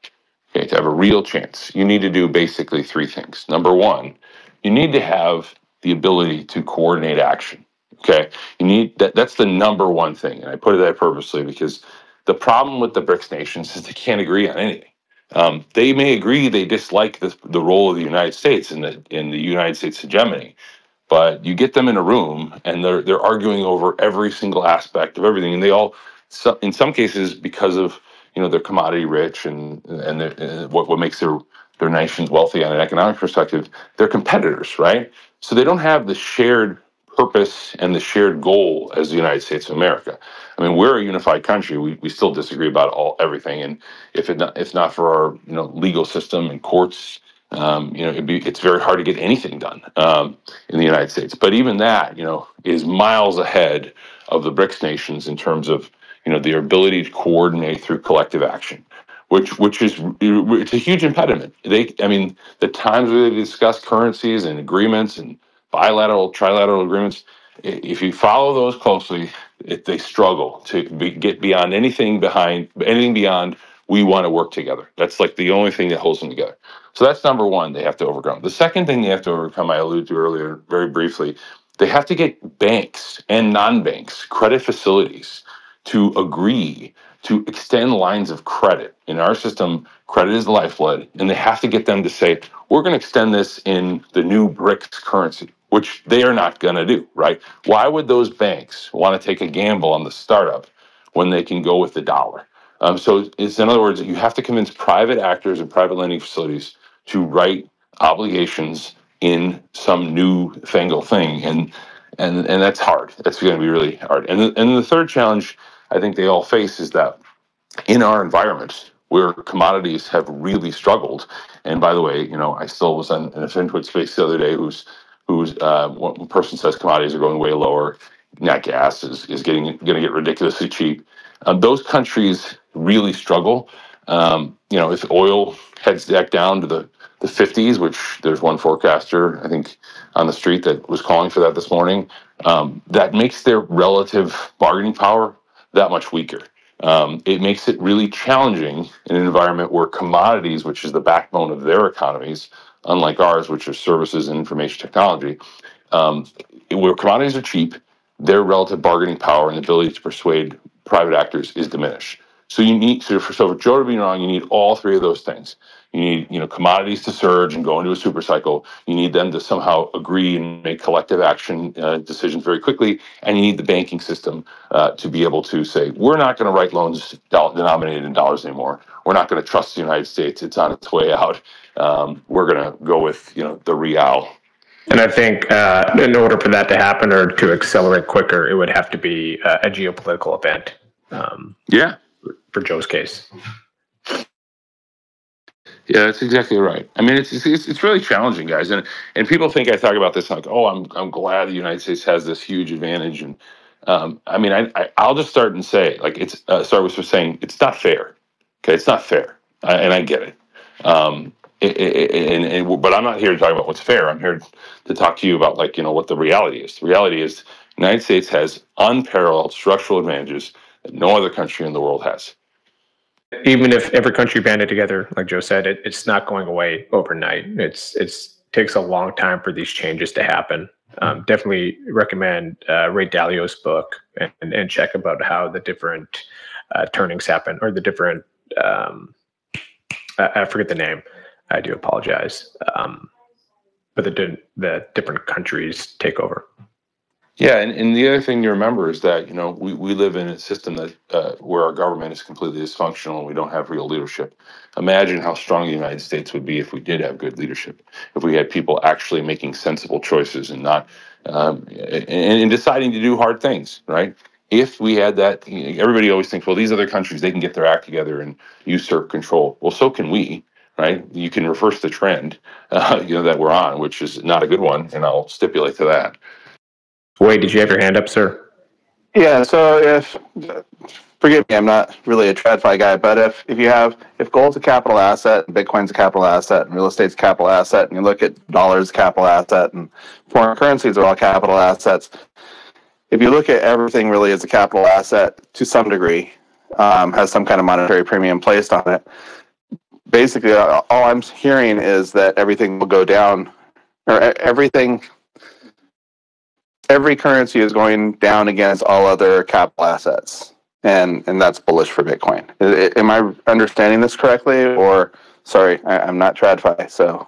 okay, to have a real chance, you need to do basically three things. Number one, you need to have the ability to coordinate action. Okay, you need that. That's the number one thing, and I put it that purposely because the problem with the BRICS nations is they can't agree on anything. Um, they may agree they dislike the, the role of the United States in the in the United States hegemony, but you get them in a room and they're they're arguing over every single aspect of everything, and they all, so, in some cases, because of you know they're commodity rich and and uh, what what makes their their nations wealthy on an economic perspective, they're competitors, right? So they don't have the shared purpose and the shared goal as the United States of America. I mean, we're a unified country. We we still disagree about all everything, and if it not, if not for our you know legal system and courts, um, you know, it'd be it's very hard to get anything done um, in the United States. But even that, you know, is miles ahead of the BRICS nations in terms of you know their ability to coordinate through collective action, which which is it's a huge impediment. They, I mean, the times where they discuss currencies and agreements and bilateral, trilateral agreements, if you follow those closely, it, they struggle to be, get beyond anything behind anything beyond we want to work together. That's like the only thing that holds them together. So that's number one they have to overcome. The second thing they have to overcome, I alluded to earlier very briefly, they have to get banks and non-banks, credit facilities, to agree to extend lines of credit. In our system, credit is the lifeblood, and they have to get them to say, we're going to extend this in the new BRICS currency, which they are not going to do, right? Why would those banks want to take a gamble on the startup when they can go with the dollar? Um, so it's, in other words, you have to convince private actors and private lending facilities to write obligations in some new fangled thing, and and and that's hard. That's going to be really hard. And the, and the third challenge I think they all face is that in our environment where commodities have really struggled, and by the way, you know, I still was on in a FinTwit space the other day who's who's uh, one person says commodities are going way lower. Nat gas is is getting going to get ridiculously cheap. Um, those countries really struggle. Um, you know, if oil heads back down to the the fifties, which there's one forecaster I think on the street that was calling for that this morning, um, that makes their relative bargaining power that much weaker. Um, it makes it really challenging in an environment where commodities, which is the backbone of their economies, unlike ours, which are services and information technology, um, where commodities are cheap, their relative bargaining power and ability to persuade private actors is diminished. So you need, so for, so for Joe to be wrong, you need all three of those things. You need, you know, commodities to surge and go into a super cycle. You need them to somehow agree and make collective action uh, decisions very quickly. And you need the banking system uh, to be able to say, we're not going to write loans denominated in dollars anymore. We're not going to trust the United States. It's on its way out. Um, we're going to go with, you know, the real. And I think uh, in order for that to happen or to accelerate quicker, it would have to be uh, a geopolitical event. Um, yeah. For Joe's case. Yeah, that's exactly right. I mean, it's it's it's really challenging, guys, and and people think I talk about this like, oh, I'm I'm glad the United States has this huge advantage, and um, I mean, I, I I'll just start and say like it's uh, start with saying it's not fair. Okay, it's not fair, uh, and I get it. Um, it, it, it and, and but I'm not here to talk about what's fair. I'm here to talk to you about like you know what the reality is. The reality is the United States has unparalleled structural advantages that no other country in the world has. Even if every country banded together, like Joe said, it, it's not going away overnight. It's it's takes a long time for these changes to happen. Um, definitely recommend uh, Ray Dalio's book and, and, and check about how the different uh, turnings happen, or the different, um, I, I forget the name. I do apologize. Um, but the, the different countries take over. Yeah, and, and the other thing to remember is that, you know, we, we live in a system that uh, where our government is completely dysfunctional and we don't have real leadership. Imagine how strong the United States would be if we did have good leadership, if we had people actually making sensible choices and not um, and, and deciding to do hard things, right? If we had that, everybody always thinks, well, these other countries, they can get their act together and usurp control. Well, so can we, right? You can reverse the trend, uh, you know, that we're on, which is not a good one, and I'll stipulate to that. Wade, did you have your hand up, sir? Yeah, so if, forgive me, I'm not really a TradFi guy, but if, if you have, if gold's a capital asset, and Bitcoin's a capital asset, and real estate's a capital asset, and you look at dollars capital asset, and foreign currencies are all capital assets, if you look at everything really as a capital asset to some degree, um, has some kind of monetary premium placed on it, basically all I'm hearing is that everything will go down, or everything, every currency is going down against all other capital assets, and and that's bullish for Bitcoin. Am I understanding this correctly, or sorry, I, I'm not TradFi, so.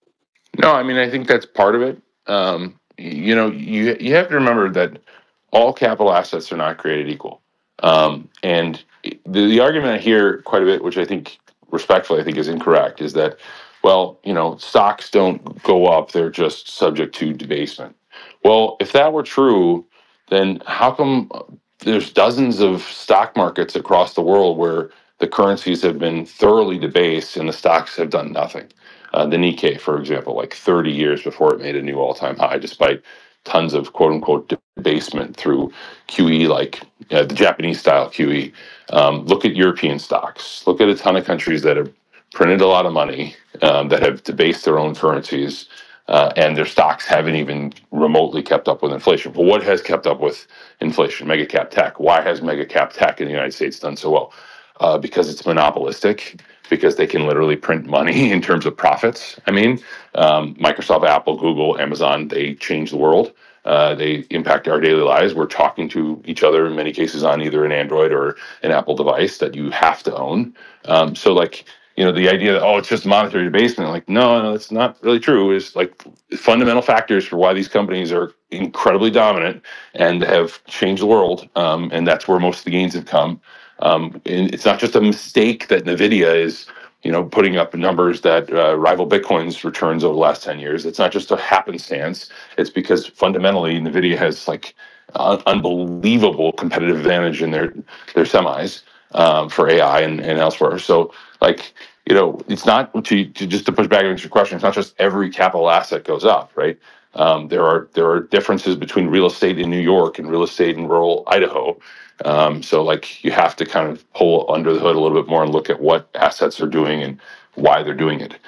No, I mean, I think that's part of it. Um, you know, you you have to remember that all capital assets are not created equal. Um, and the, the argument I hear quite a bit, which I think respectfully I think is incorrect, is that, well, you know, stocks don't go up; they're just subject to debasement. Well, if that were true, then how come there's dozens of stock markets across the world where the currencies have been thoroughly debased and the stocks have done nothing? Uh, the Nikkei, for example, like thirty years before it made a new all-time high, despite tons of quote-unquote debasement through Q E, like uh, the Japanese-style Q E. Um, look at European stocks. Look at a ton of countries that have printed a lot of money, um, that have debased their own currencies, uh, and their stocks haven't even remotely kept up with inflation. But what has kept up with inflation? Mega cap tech. Why has mega cap tech in the United States done so well? Uh, because it's monopolistic, because they can literally print money in terms of profits. I mean, um, Microsoft, Apple, Google, Amazon, they change the world. Uh, they impact our daily lives. We're talking to each other in many cases on either an Android or an Apple device that you have to own. Um, so like, you know, the idea that, oh, it's just monetary debasement, like, no, no, it's not really true. Is like fundamental factors for why these companies are incredibly dominant and have changed the world. Um, and that's where most of the gains have come. Um, and it's not just a mistake that NVIDIA is, you know, putting up numbers that uh, rival Bitcoin's returns over the last ten years. It's not just a happenstance. It's because fundamentally NVIDIA has like uh, unbelievable competitive advantage in their their semis um, for A I and, and elsewhere. So like, you know, it's not to, to just to push back against your question. It's not just every capital asset goes up, right? Um, there are there are differences between real estate in New York and real estate in rural Idaho. Um, so like you have to kind of pull under the hood a little bit more and look at what assets are doing and why they're doing it.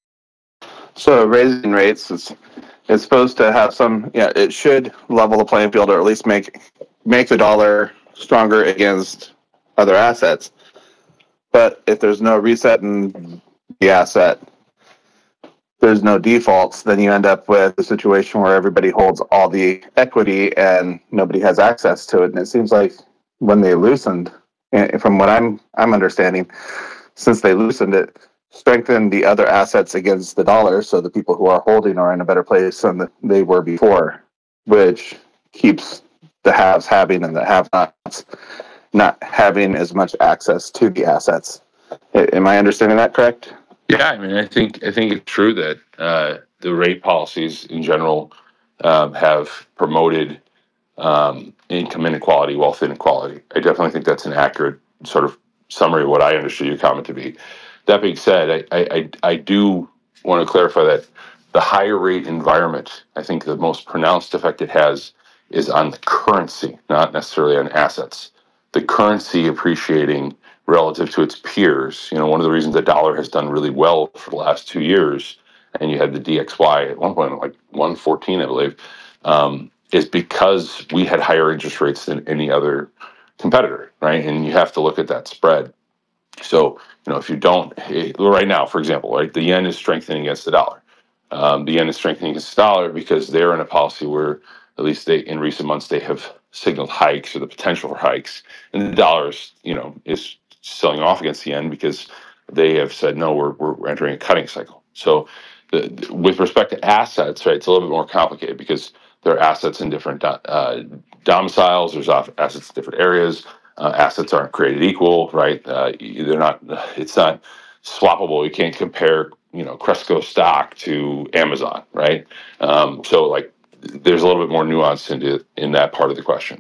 So raising rates is it's supposed to have some, yeah, it should level the playing field or at least make make the dollar stronger against other assets. But if there's no reset in the asset, there's no defaults, then you end up with a situation where everybody holds all the equity and nobody has access to it. And it seems like when they loosened, from what I'm I'm understanding, since they loosened it, strengthened the other assets against the dollar, so the people who are holding are in a better place than they were before, which keeps the haves having and the have-nots not having as much access to the assets. Am I understanding that correct? Yeah, I mean, I think I think it's true that uh, the rate policies in general um, have promoted um, income inequality, wealth inequality. I definitely think that's an accurate sort of summary of what I understood your comment to be. That being said, I I, I do want to clarify that the higher rate environment, I think the most pronounced effect it has is on the currency, not necessarily on assets. The currency appreciating relative to its peers. You know, one of the reasons the dollar has done really well for the last two years, and you had the D X Y at one point like one fourteen, I believe, um, is because we had higher interest rates than any other competitor, right? And you have to look at that spread. So, you know, if you don't, right now, for example, right, the yen is strengthening against the dollar. Um, the yen is strengthening against the dollar because they're in a policy where, at least they in recent months, they have signaled hikes or the potential for hikes, and the dollar is, you know, is selling off against the yen because they have said no, we're we're entering a cutting cycle. So, the, the, with respect to assets, right, it's a little bit more complicated because there are assets in different uh, domiciles. There's assets in different areas. Uh, assets aren't created equal, right? Uh, they're not. It's not swappable. You can't compare, you know, Cresco stock to Amazon, right? Um, so, like, there's a little bit more nuance into in that part of the question.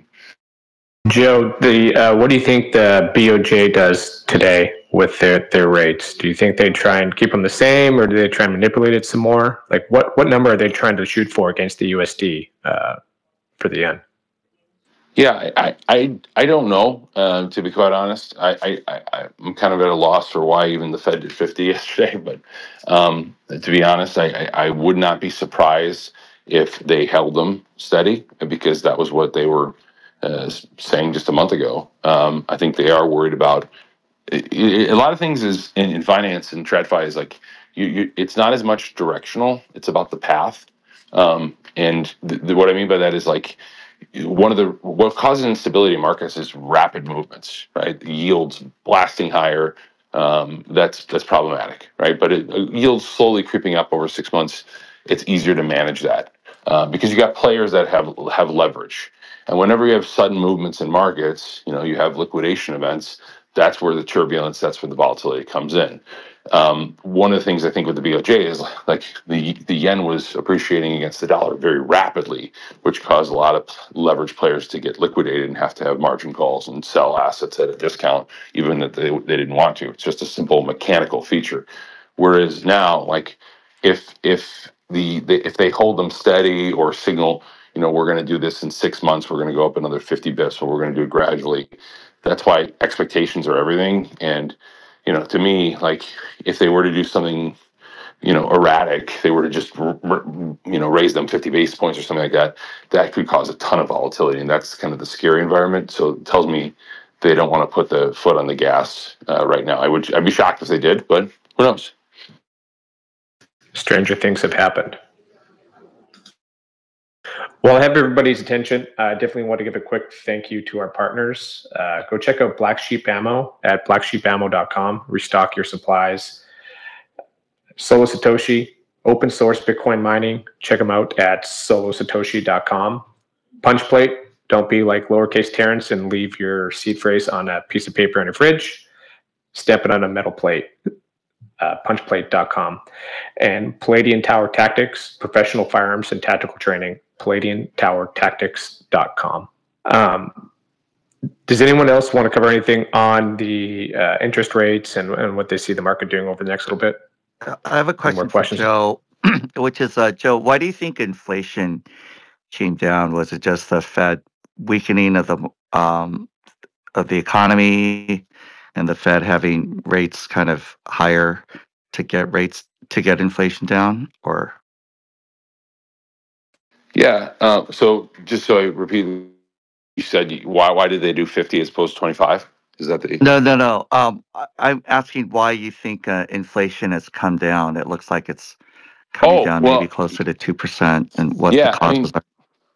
Joe, the uh, what do you think the B O J does today with their, their rates? Do you think they try and keep them the same, or do they try and manipulate it some more? Like, what, what number are they trying to shoot for against the U S D uh, for the yen? Yeah, I I, I don't know, uh, to be quite honest. I, I, I, I'm kind of at a loss for why even the Fed did fifty yesterday. But um, to be honest, I, I, I would not be surprised if they held them steady, because that was what they were uh, saying just a month ago. Um, I think they are worried about it, it, a lot of things is in, in finance and TradFi is like you, you. It's not as much directional. It's about the path. Um, and th- th- what I mean by that is like one of the what causes instability in markets is rapid movements, right? The yields blasting higher. Um, that's that's problematic, right? But it, uh, yields slowly creeping up over six months. It's easier to manage that uh, because you got players that have have leverage, and whenever you have sudden movements in markets, you know you have liquidation events. That's where the turbulence, that's where the volatility comes in. Um, one of the things I think with the B O J is like the the yen was appreciating against the dollar very rapidly, which caused a lot of leverage players to get liquidated and have to have margin calls and sell assets at a discount, even if they they didn't want to. It's just a simple mechanical feature. Whereas now, like if if the, the if they hold them steady or signal, you know, we're going to do this in six months, we're going to go up another fifty bips, or we're going to do it gradually. That's why expectations are everything. And you know, to me, like if they were to do something, you know, erratic, they were to just, you know, raise them fifty basis points or something like that, that could cause a ton of volatility. And that's kind of the scary environment. So it tells me they don't want to put the foot on the gas uh, right now. I would, I'd be shocked if they did, but who knows? Stranger things have happened. Well, I have everybody's attention. I uh, definitely want to give a quick thank you to our partners. Uh, go check out Black Sheep Ammo at black sheep ammo dot com. Restock your supplies. Solo Satoshi, open source Bitcoin mining. Check them out at solo satoshi dot com. Punch Plate, don't be like lowercase Terrence and leave your seed phrase on a piece of paper in a fridge. Stamp it on a metal plate. Uh, punch plate dot com. And Palladian Tower Tactics, professional firearms and tactical training, palladian tower tactics dot com. Um, does anyone else want to cover anything on the uh, interest rates and, and what they see the market doing over the next little bit? I have a question for Joe, which is, uh, Joe, why do you think inflation came down? Was it just the Fed weakening of the um, of the economy and the Fed having rates kind of higher to get rates to get inflation down, or? Yeah. Uh, so just so I repeat, you said why why did they do fifty as opposed to twenty-five? Is that the No, no, no. Um, I, I'm asking why you think uh, inflation has come down. It looks like it's coming oh, down well, maybe closer to two percent, and what yeah, the I causes mean, are.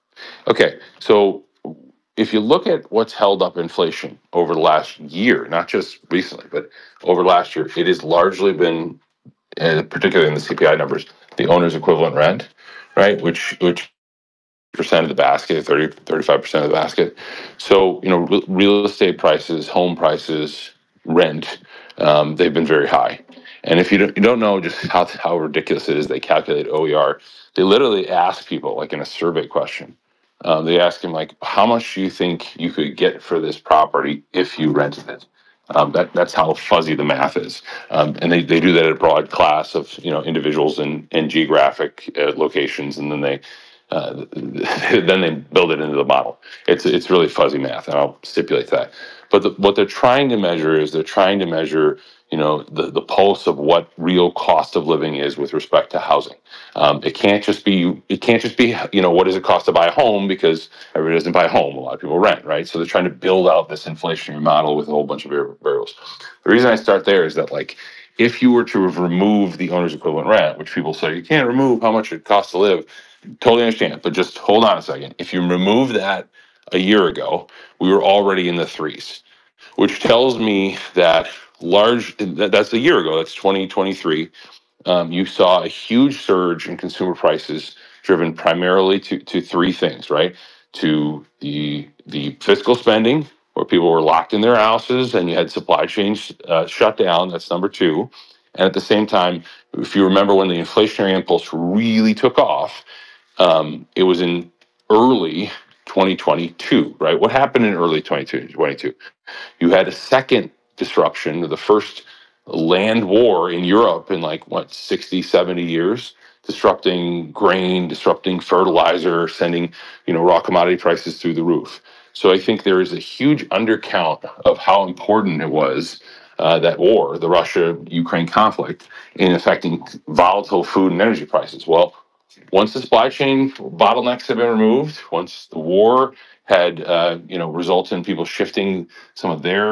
okay. So if you look at what's held up inflation over the last year, not just recently, but over last year, it has largely been, uh, particularly in the C P I numbers, the owner's equivalent rent, right? Which which percent of the basket, thirty, thirty-five percent of the basket. So, you know, re- real estate prices, home prices, rent, um, they've been very high. And if you don't, you don't know just how, how ridiculous it is, they calculate O E R. They literally ask people, like in a survey question, um, they ask them, like, how much do you think you could get for this property if you rented it? Um, that that's how fuzzy the math is, um, and they, they do that at a broad class of you know individuals and and geographic uh, locations, and then they uh, then they build it into the model. It's it's really fuzzy math, and I'll stipulate that. But the, what they're trying to measure is they're trying to measure you know the the pulse of what real cost of living is with respect to housing. Um, it can't just be it can't just be you know what does it cost to buy a home, because everybody doesn't buy a home. A lot of people rent, right? So they're trying to build out this inflationary model with a whole bunch of variables. The reason I start there is that like if you were to remove the owner's equivalent rent, which people say you can't remove how much it costs to live, totally understand. But just hold on a second. If you remove that a year ago, we were already in the threes, which tells me that large that, that's a year ago. That's twenty twenty-three. Um, you saw a huge surge in consumer prices driven primarily to, to three things, right? To the the fiscal spending, where people were locked in their houses and you had supply chains uh, shut down. That's number two. And at the same time, if you remember when the inflationary impulse really took off, um, it was in early twenty twenty-two, right? What happened in early twenty twenty-two? You had a second disruption, the first land war in Europe in like what sixty, seventy years, disrupting grain, disrupting fertilizer, sending you know raw commodity prices through the roof. So I think there is a huge undercount of how important it was uh, that war, the Russia-Ukraine conflict, in affecting volatile food and energy prices. Well, once the supply chain bottlenecks have been removed, once the war had uh, you know resulted in people shifting some of their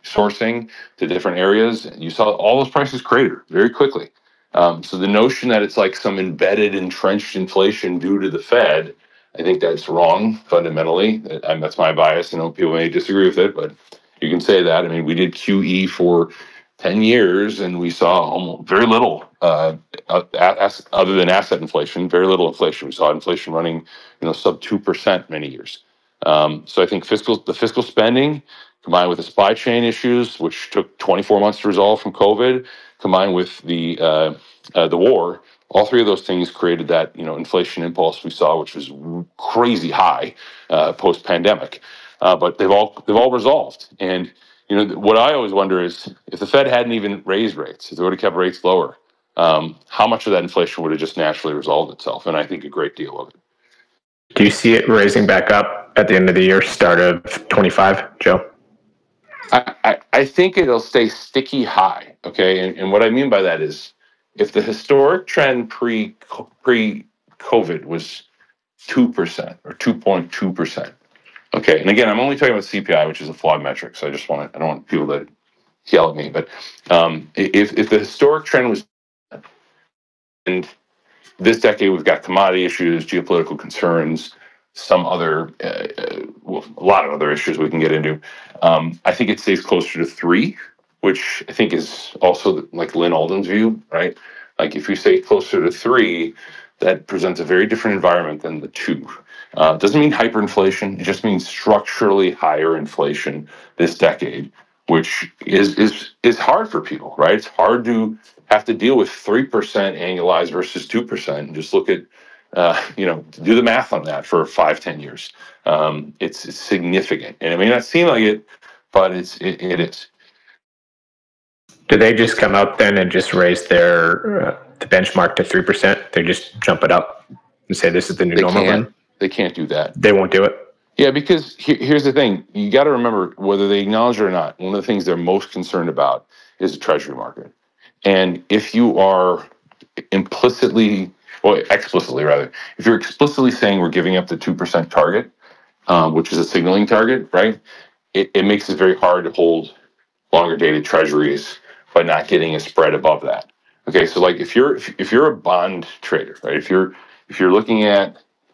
sourcing to different areas. And you saw all those prices crater very quickly. Um, so the notion that it's like some embedded, entrenched inflation due to the Fed, I think that's wrong fundamentally. And that's my bias. I know people may disagree with it, but you can say that. I mean, we did Q E for ten years, and we saw almost very little, uh, as, other than asset inflation, very little inflation. We saw inflation running, you know, sub two percent many years. Um, so I think fiscal, the fiscal spending, combined with the supply chain issues, which took twenty-four months to resolve from COVID, combined with the uh, uh, the war, all three of those things created that, you know, inflation impulse we saw, which was crazy high uh, post pandemic. Uh, but they've all they've all resolved. And you know what I always wonder is if the Fed hadn't even raised rates, if they would have kept rates lower, um, how much of that inflation would have just naturally resolved itself? And I think a great deal of it. Do you see it raising back up at the end of the year, start of twenty-five, Joe? I, I, I think it'll stay sticky high. Okay, and, and what I mean by that is if the historic trend pre pre COVID was two percent or two point two percent. Okay, and again, I'm only talking about C P I, which is a flawed metric. So I just want to, I don't want people to yell at me. But um, if if the historic trend was, and this decade we've got commodity issues, geopolitical concerns, some other, uh, well, a lot of other issues we can get into. Um, I think it stays closer to three, which I think is also like Lynn Alden's view, right? Like if you say closer to three, that presents a very different environment than the two. Uh, doesn't mean hyperinflation. It just means structurally higher inflation this decade, which is is is hard for people, right? It's hard to have to deal with three percent annualized versus two percent. And just look at, uh, you know, do the math on that for five, ten years. Um, it's, it's significant, and it may not seem like it, but it's it, it is. Do they just come out then and just raise their uh, the benchmark to three percent? They just jump it up and say this is the new They normal. can't. Then They can't do that. they won't do it. Yeah, because he, here's the thing. You got to remember, whether they acknowledge it or not, one of the things they're most concerned about is the treasury market. And if you are implicitly, or explicitly rather, if you're explicitly saying we're giving up the two percent target, um, which is a signaling target, right, it, it makes it very hard to hold longer dated treasuries by not getting a spread above that. Okay, so like if you're if, if you're a bond trader, right, if you're if you're looking at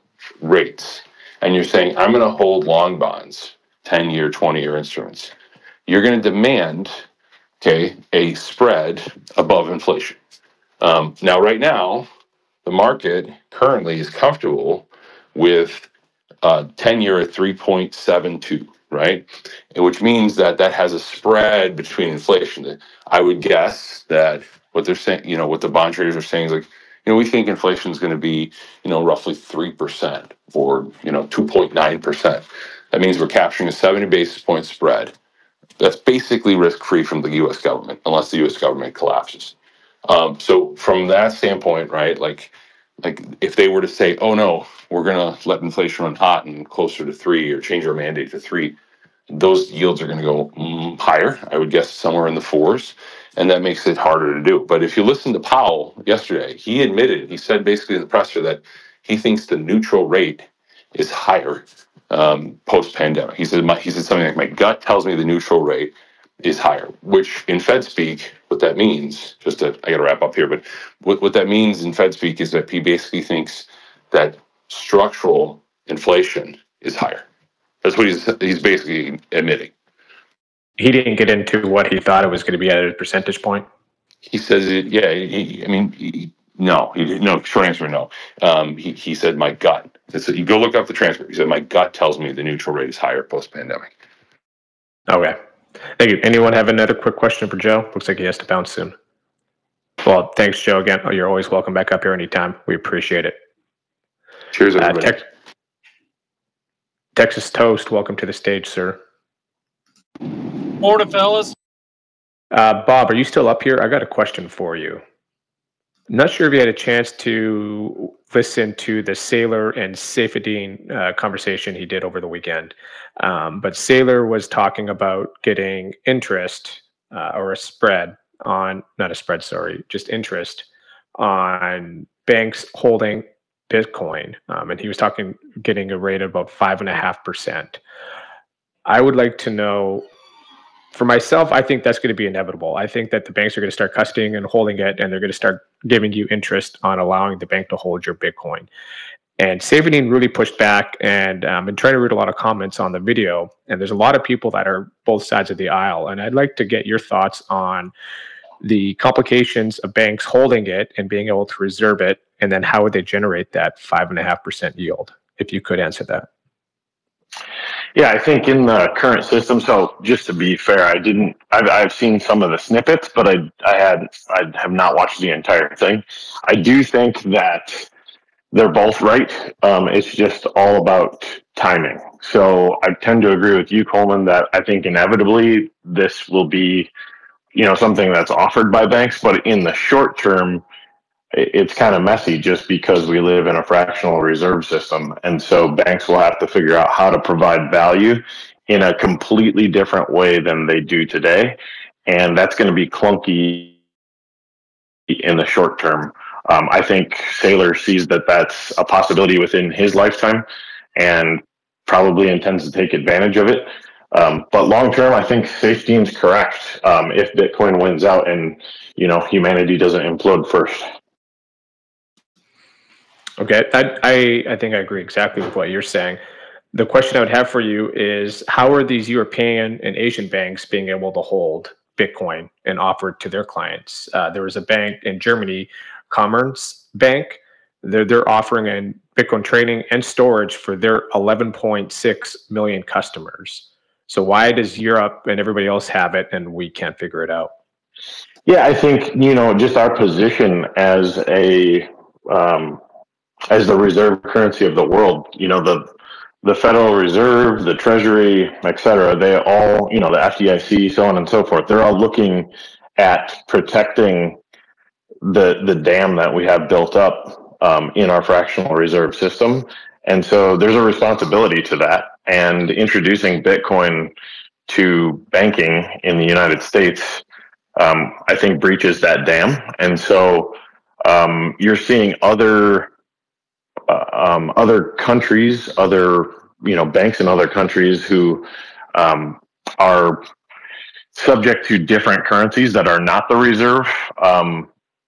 rates and you're saying I'm going to hold long bonds, ten year, twenty year instruments, you're going to demand, okay, a spread above inflation. Um, now, right now, the market currently is comfortable with uh, ten year at three point seven two, right? And which means that that has a spread between inflation. I would guess that what they're saying, you know, what the bond traders are saying is like, you know, we think inflation is going to be, you know, roughly three percent or, you know, two point nine percent. That means we're capturing a seventy basis point spread. That's basically risk-free from the U S government, unless the U S government collapses. Um, so from that standpoint, right, like, like if they were to say, oh no, we're going to let inflation run hot and closer to three or change our mandate to three, those yields are going to go mm, higher, I would guess somewhere in the fours, and that makes it harder to do. But if you listen to Powell yesterday, he admitted, he said basically in the presser that he thinks the neutral rate is higher um, post-pandemic. He said, my, he said something like, my gut tells me the neutral rate is higher, which in Fed speak, what that means, just to, I got to wrap up here, but what, what that means in Fed speak is that he basically thinks that structural inflation is higher. That's what he's he's basically admitting. He didn't get into what he thought it was going to be at a percentage point. He says it. Yeah, he, I mean, he, no, he, no. Short answer, no. Um, he he said my gut. It's, you go look up the transcript. He said my gut tells me the neutral rate is higher post pandemic. Okay, thank you. Anyone have another quick question for Joe? Looks like he has to bounce soon. Well, thanks, Joe. Again, oh, you're always welcome back up here anytime. We appreciate it. Cheers, everybody. Uh, Tex- Texas Toast, welcome to the stage, sir. Morning, fellas. Uh, Bob, are you still up here? I got a question for you. I'm not sure if you had a chance to listen to the Saylor and Saifedean uh, conversation he did over the weekend. Um, but Saylor was talking about getting interest uh, or a spread on, not a spread, sorry, just interest on banks holding Bitcoin. Um, and he was talking getting a rate of about five and a half percent. I would like to know for myself, I think that's going to be inevitable. I think that the banks are going to start custodying and holding it, and they're going to start giving you interest on allowing the bank to hold your Bitcoin. And Saifedean really pushed back, and um, been trying to read a lot of comments on the video. And there's a lot of people that are both sides of the aisle. And I'd like to get your thoughts on the complications of banks holding it and being able to reserve it, and then how would they generate that five and a half percent yield? If you could answer that. Yeah, I think in the current system. So just to be fair, I didn't. I've I've seen some of the snippets, but I I had I have not watched the entire thing. I do think that they're both right. Um, it's just all about timing. So I tend to agree with you, Coleman, that I think inevitably this will be, you know, something that's offered by banks, but in the short term, it's kind of messy just because we live in a fractional reserve system. And so banks will have to figure out how to provide value in a completely different way than they do today. And that's going to be clunky in the short term. Um, I think Saylor sees that that's a possibility within his lifetime and probably intends to take advantage of it. Um, but long term, I think Saifedean's correct. Um, if Bitcoin wins out and, you know, humanity doesn't implode first. Okay, I, I I think I agree exactly with what you're saying. The question I would have for you is, how are these European and Asian banks being able to hold Bitcoin and offer it to their clients? Uh, there was a bank in Germany, Commerzbank. They're they're offering in Bitcoin trading and storage for their eleven point six million customers. So why does Europe and everybody else have it and we can't figure it out? Yeah, I think, you know, just our position as a um, as the reserve currency of the world, you know, the the Federal Reserve, the Treasury, et cetera, they all, you know, the F D I C, so on and so forth, they're all looking at protecting the the dam that we have built up um, in our fractional reserve system. And so there's a responsibility to that. And introducing Bitcoin to banking in the United States, um, I think breaches that dam. And so um, you're seeing other uh, um, other countries, other you know banks in other countries who um, are subject to different currencies that are not the reserve, um,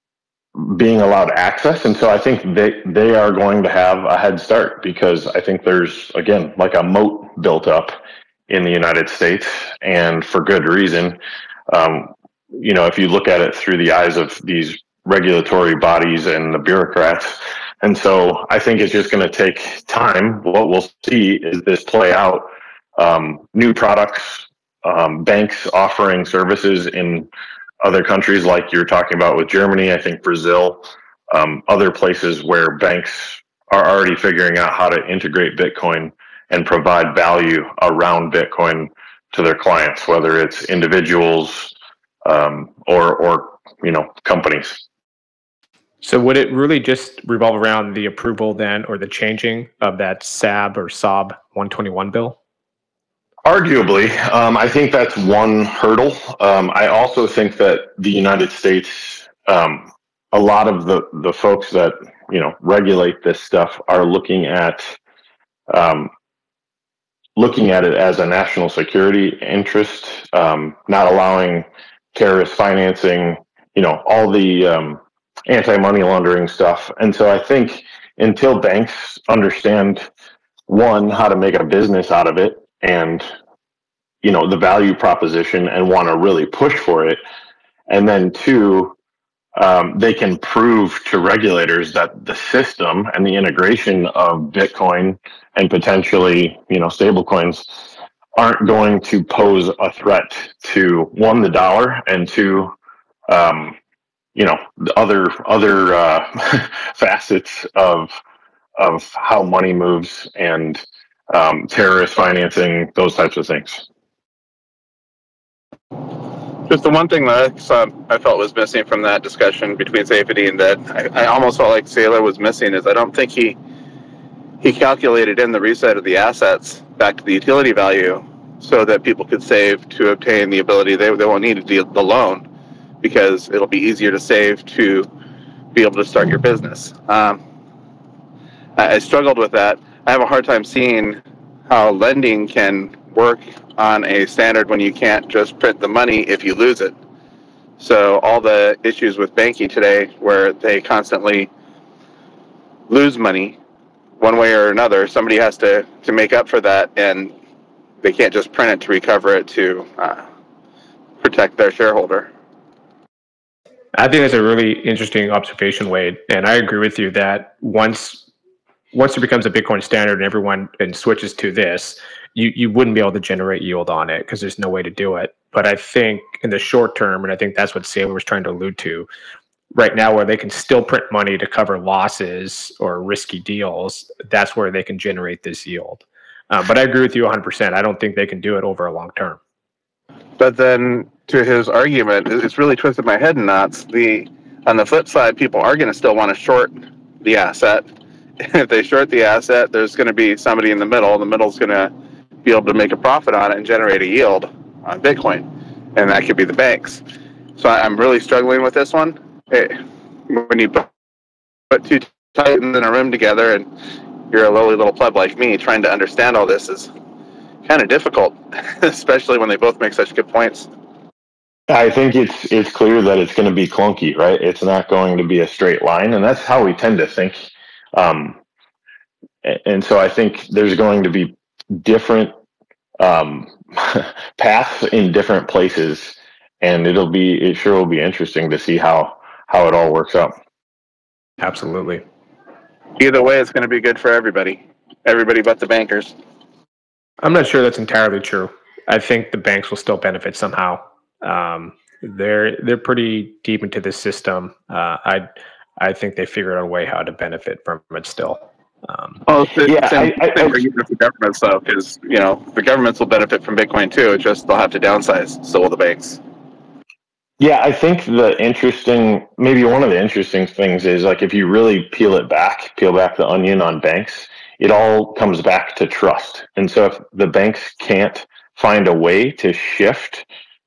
being allowed access. And so I think they, they are going to have a head start because I think there's, again, like a moat built up in the United States, and for good reason. Um, you know, if you look at it through the eyes of these regulatory bodies and the bureaucrats. And so I think it's just going to take time. What we'll see is this play out, um, new products, um, banks offering services in other countries like you're talking about with Germany, I think Brazil, um, other places where banks are already figuring out how to integrate Bitcoin and provide value around Bitcoin to their clients, whether it's individuals um, or, or, you know, companies. So would it really just revolve around the approval then, or the changing of that S A B or S O B one twenty-one bill? Arguably, um, I think that's one hurdle. Um, I also think that the United States, um, a lot of the, the folks that, you know, regulate this stuff are looking at um, looking at it as a national security interest, um, not allowing terrorist financing, you know, all the um, anti-money laundering stuff. And so I think until banks understand, one, how to make a business out of it, and you know the value proposition, and want to really push for it, and then two, um, they can prove to regulators that the system and the integration of Bitcoin and potentially you know stable coins aren't going to pose a threat to, one, the dollar, and two, um, you know the other other uh, facets of of how money moves and um, terrorist financing, those types of things. Just the one thing that um, I felt was missing from that discussion between Saifedean that I, I almost felt like Saylor was missing is I don't think he he calculated in the reset of the assets back to the utility value so that people could save to obtain the ability. They, they won't need the, the loan because it'll be easier to save to be able to start your business. Um, I, I struggled with that. I have a hard time seeing how lending can work on a standard when you can't just print the money if you lose it. So all the issues with banking today where they constantly lose money one way or another, somebody has to, to make up for that, and they can't just print it to recover it to uh, protect their shareholder. I think that's a really interesting observation, Wade, and I agree with you that once once it becomes a Bitcoin standard and everyone and switches to this, you, you wouldn't be able to generate yield on it because there's no way to do it. But I think in the short term, and I think that's what Saylor was trying to allude to, right now where they can still print money to cover losses or risky deals, that's where they can generate this yield. Uh, but I agree with you one hundred percent. I don't think they can do it over a long term. But then, to his argument, it's really twisted my head in knots. The on the flip side, people are going to still want to short the asset. And if they short the asset, there's going to be somebody in the middle. The middle's going to be able to make a profit on it and generate a yield on Bitcoin, and that could be the banks. So I'm really struggling with this one. It, when you put two titans in a room together, and you're a lowly little pleb like me, trying to understand all this is kind of difficult, especially when they both make such good points. I think it's it's clear that it's going to be clunky, right? It's not going to be a straight line, and that's how we tend to think. Um, and so I think there's going to be different um, paths in different places, and it'll be it sure will be interesting to see how how it all works out. Absolutely. Either way, it's going to be good for everybody, everybody but the bankers. I'm not sure that's entirely true. I think the banks will still benefit somehow. Um, they're they're pretty deep into this system. Uh, I I think they figured out a way how to benefit from it still. Um, well, the, yeah, same I, I, thing for the governments, though, because you know the governments will benefit from Bitcoin too. It's just they'll have to downsize. So will the banks. Yeah, I think the interesting, maybe one of the interesting things is like if you really peel it back, peel back the onion on banks, it all comes back to trust. And so if the banks can't find a way to shift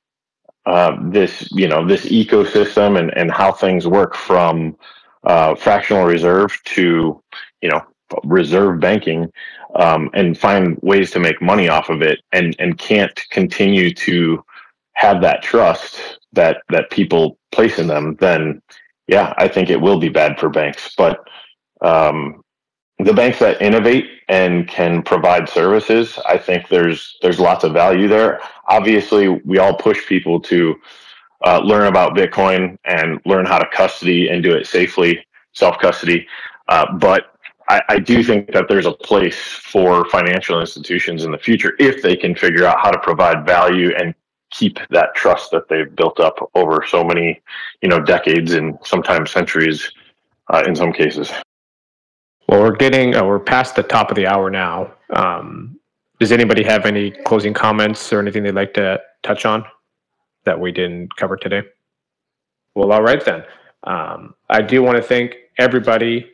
uh, this, you know, this ecosystem and, and how things work from uh, fractional reserve to, you know, reserve banking, um, and find ways to make money off of it, and, and can't continue to have that trust that that people place in them, then yeah, I think it will be bad for banks. But um, the banks that innovate and can provide services, I think there's there's lots of value there. Obviously, we all push people to uh, learn about Bitcoin and learn how to custody and do it safely, self-custody. Uh, but I, I do think that there's a place for financial institutions in the future if they can figure out how to provide value and keep that trust that they've built up over so many, you know, decades and sometimes centuries uh, in some cases. Well, we're getting, uh, we're past the top of the hour now. Um, does anybody have any closing comments or anything they'd like to touch on that we didn't cover today? Well, all right then. Um, I do want to thank everybody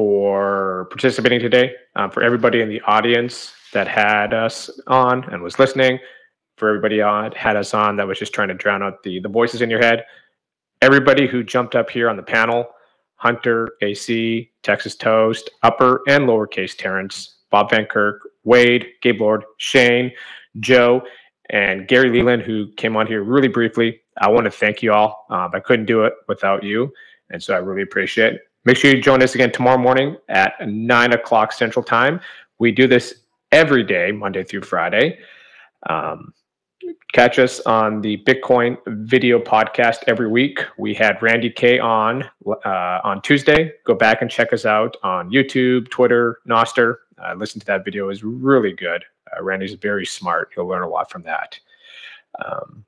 for participating today, um, for everybody in the audience that had us on and was listening, for everybody on had us on that was just trying to drown out the, the voices in your head, everybody who jumped up here on the panel, Hunter, A C, Texas Toast, Upper and Lowercase Terrence, Bob Van Kirk, Wade, Gabe Lord, Shane, Joe, and Gary Leland, who came on here really briefly. I want to thank you all. Um, I couldn't do it without you, and so I really appreciate it. Make sure you join us again tomorrow morning at nine o'clock Central Time. We do this every day, Monday through Friday. Um, Catch us on the Bitcoin video podcast every week. We had Randy K on uh, on Tuesday. Go back and check us out on YouTube, Twitter, Nostr. Uh, listen to that video. It was really good. Uh, Randy's very smart. You'll learn a lot from that. Um,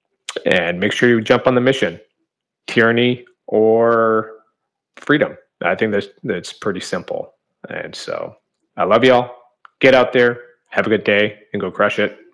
and make sure you jump on the mission. Tyranny or freedom. I think that's, that's pretty simple. And so I love y'all. Get out there. Have a good day and go crush it.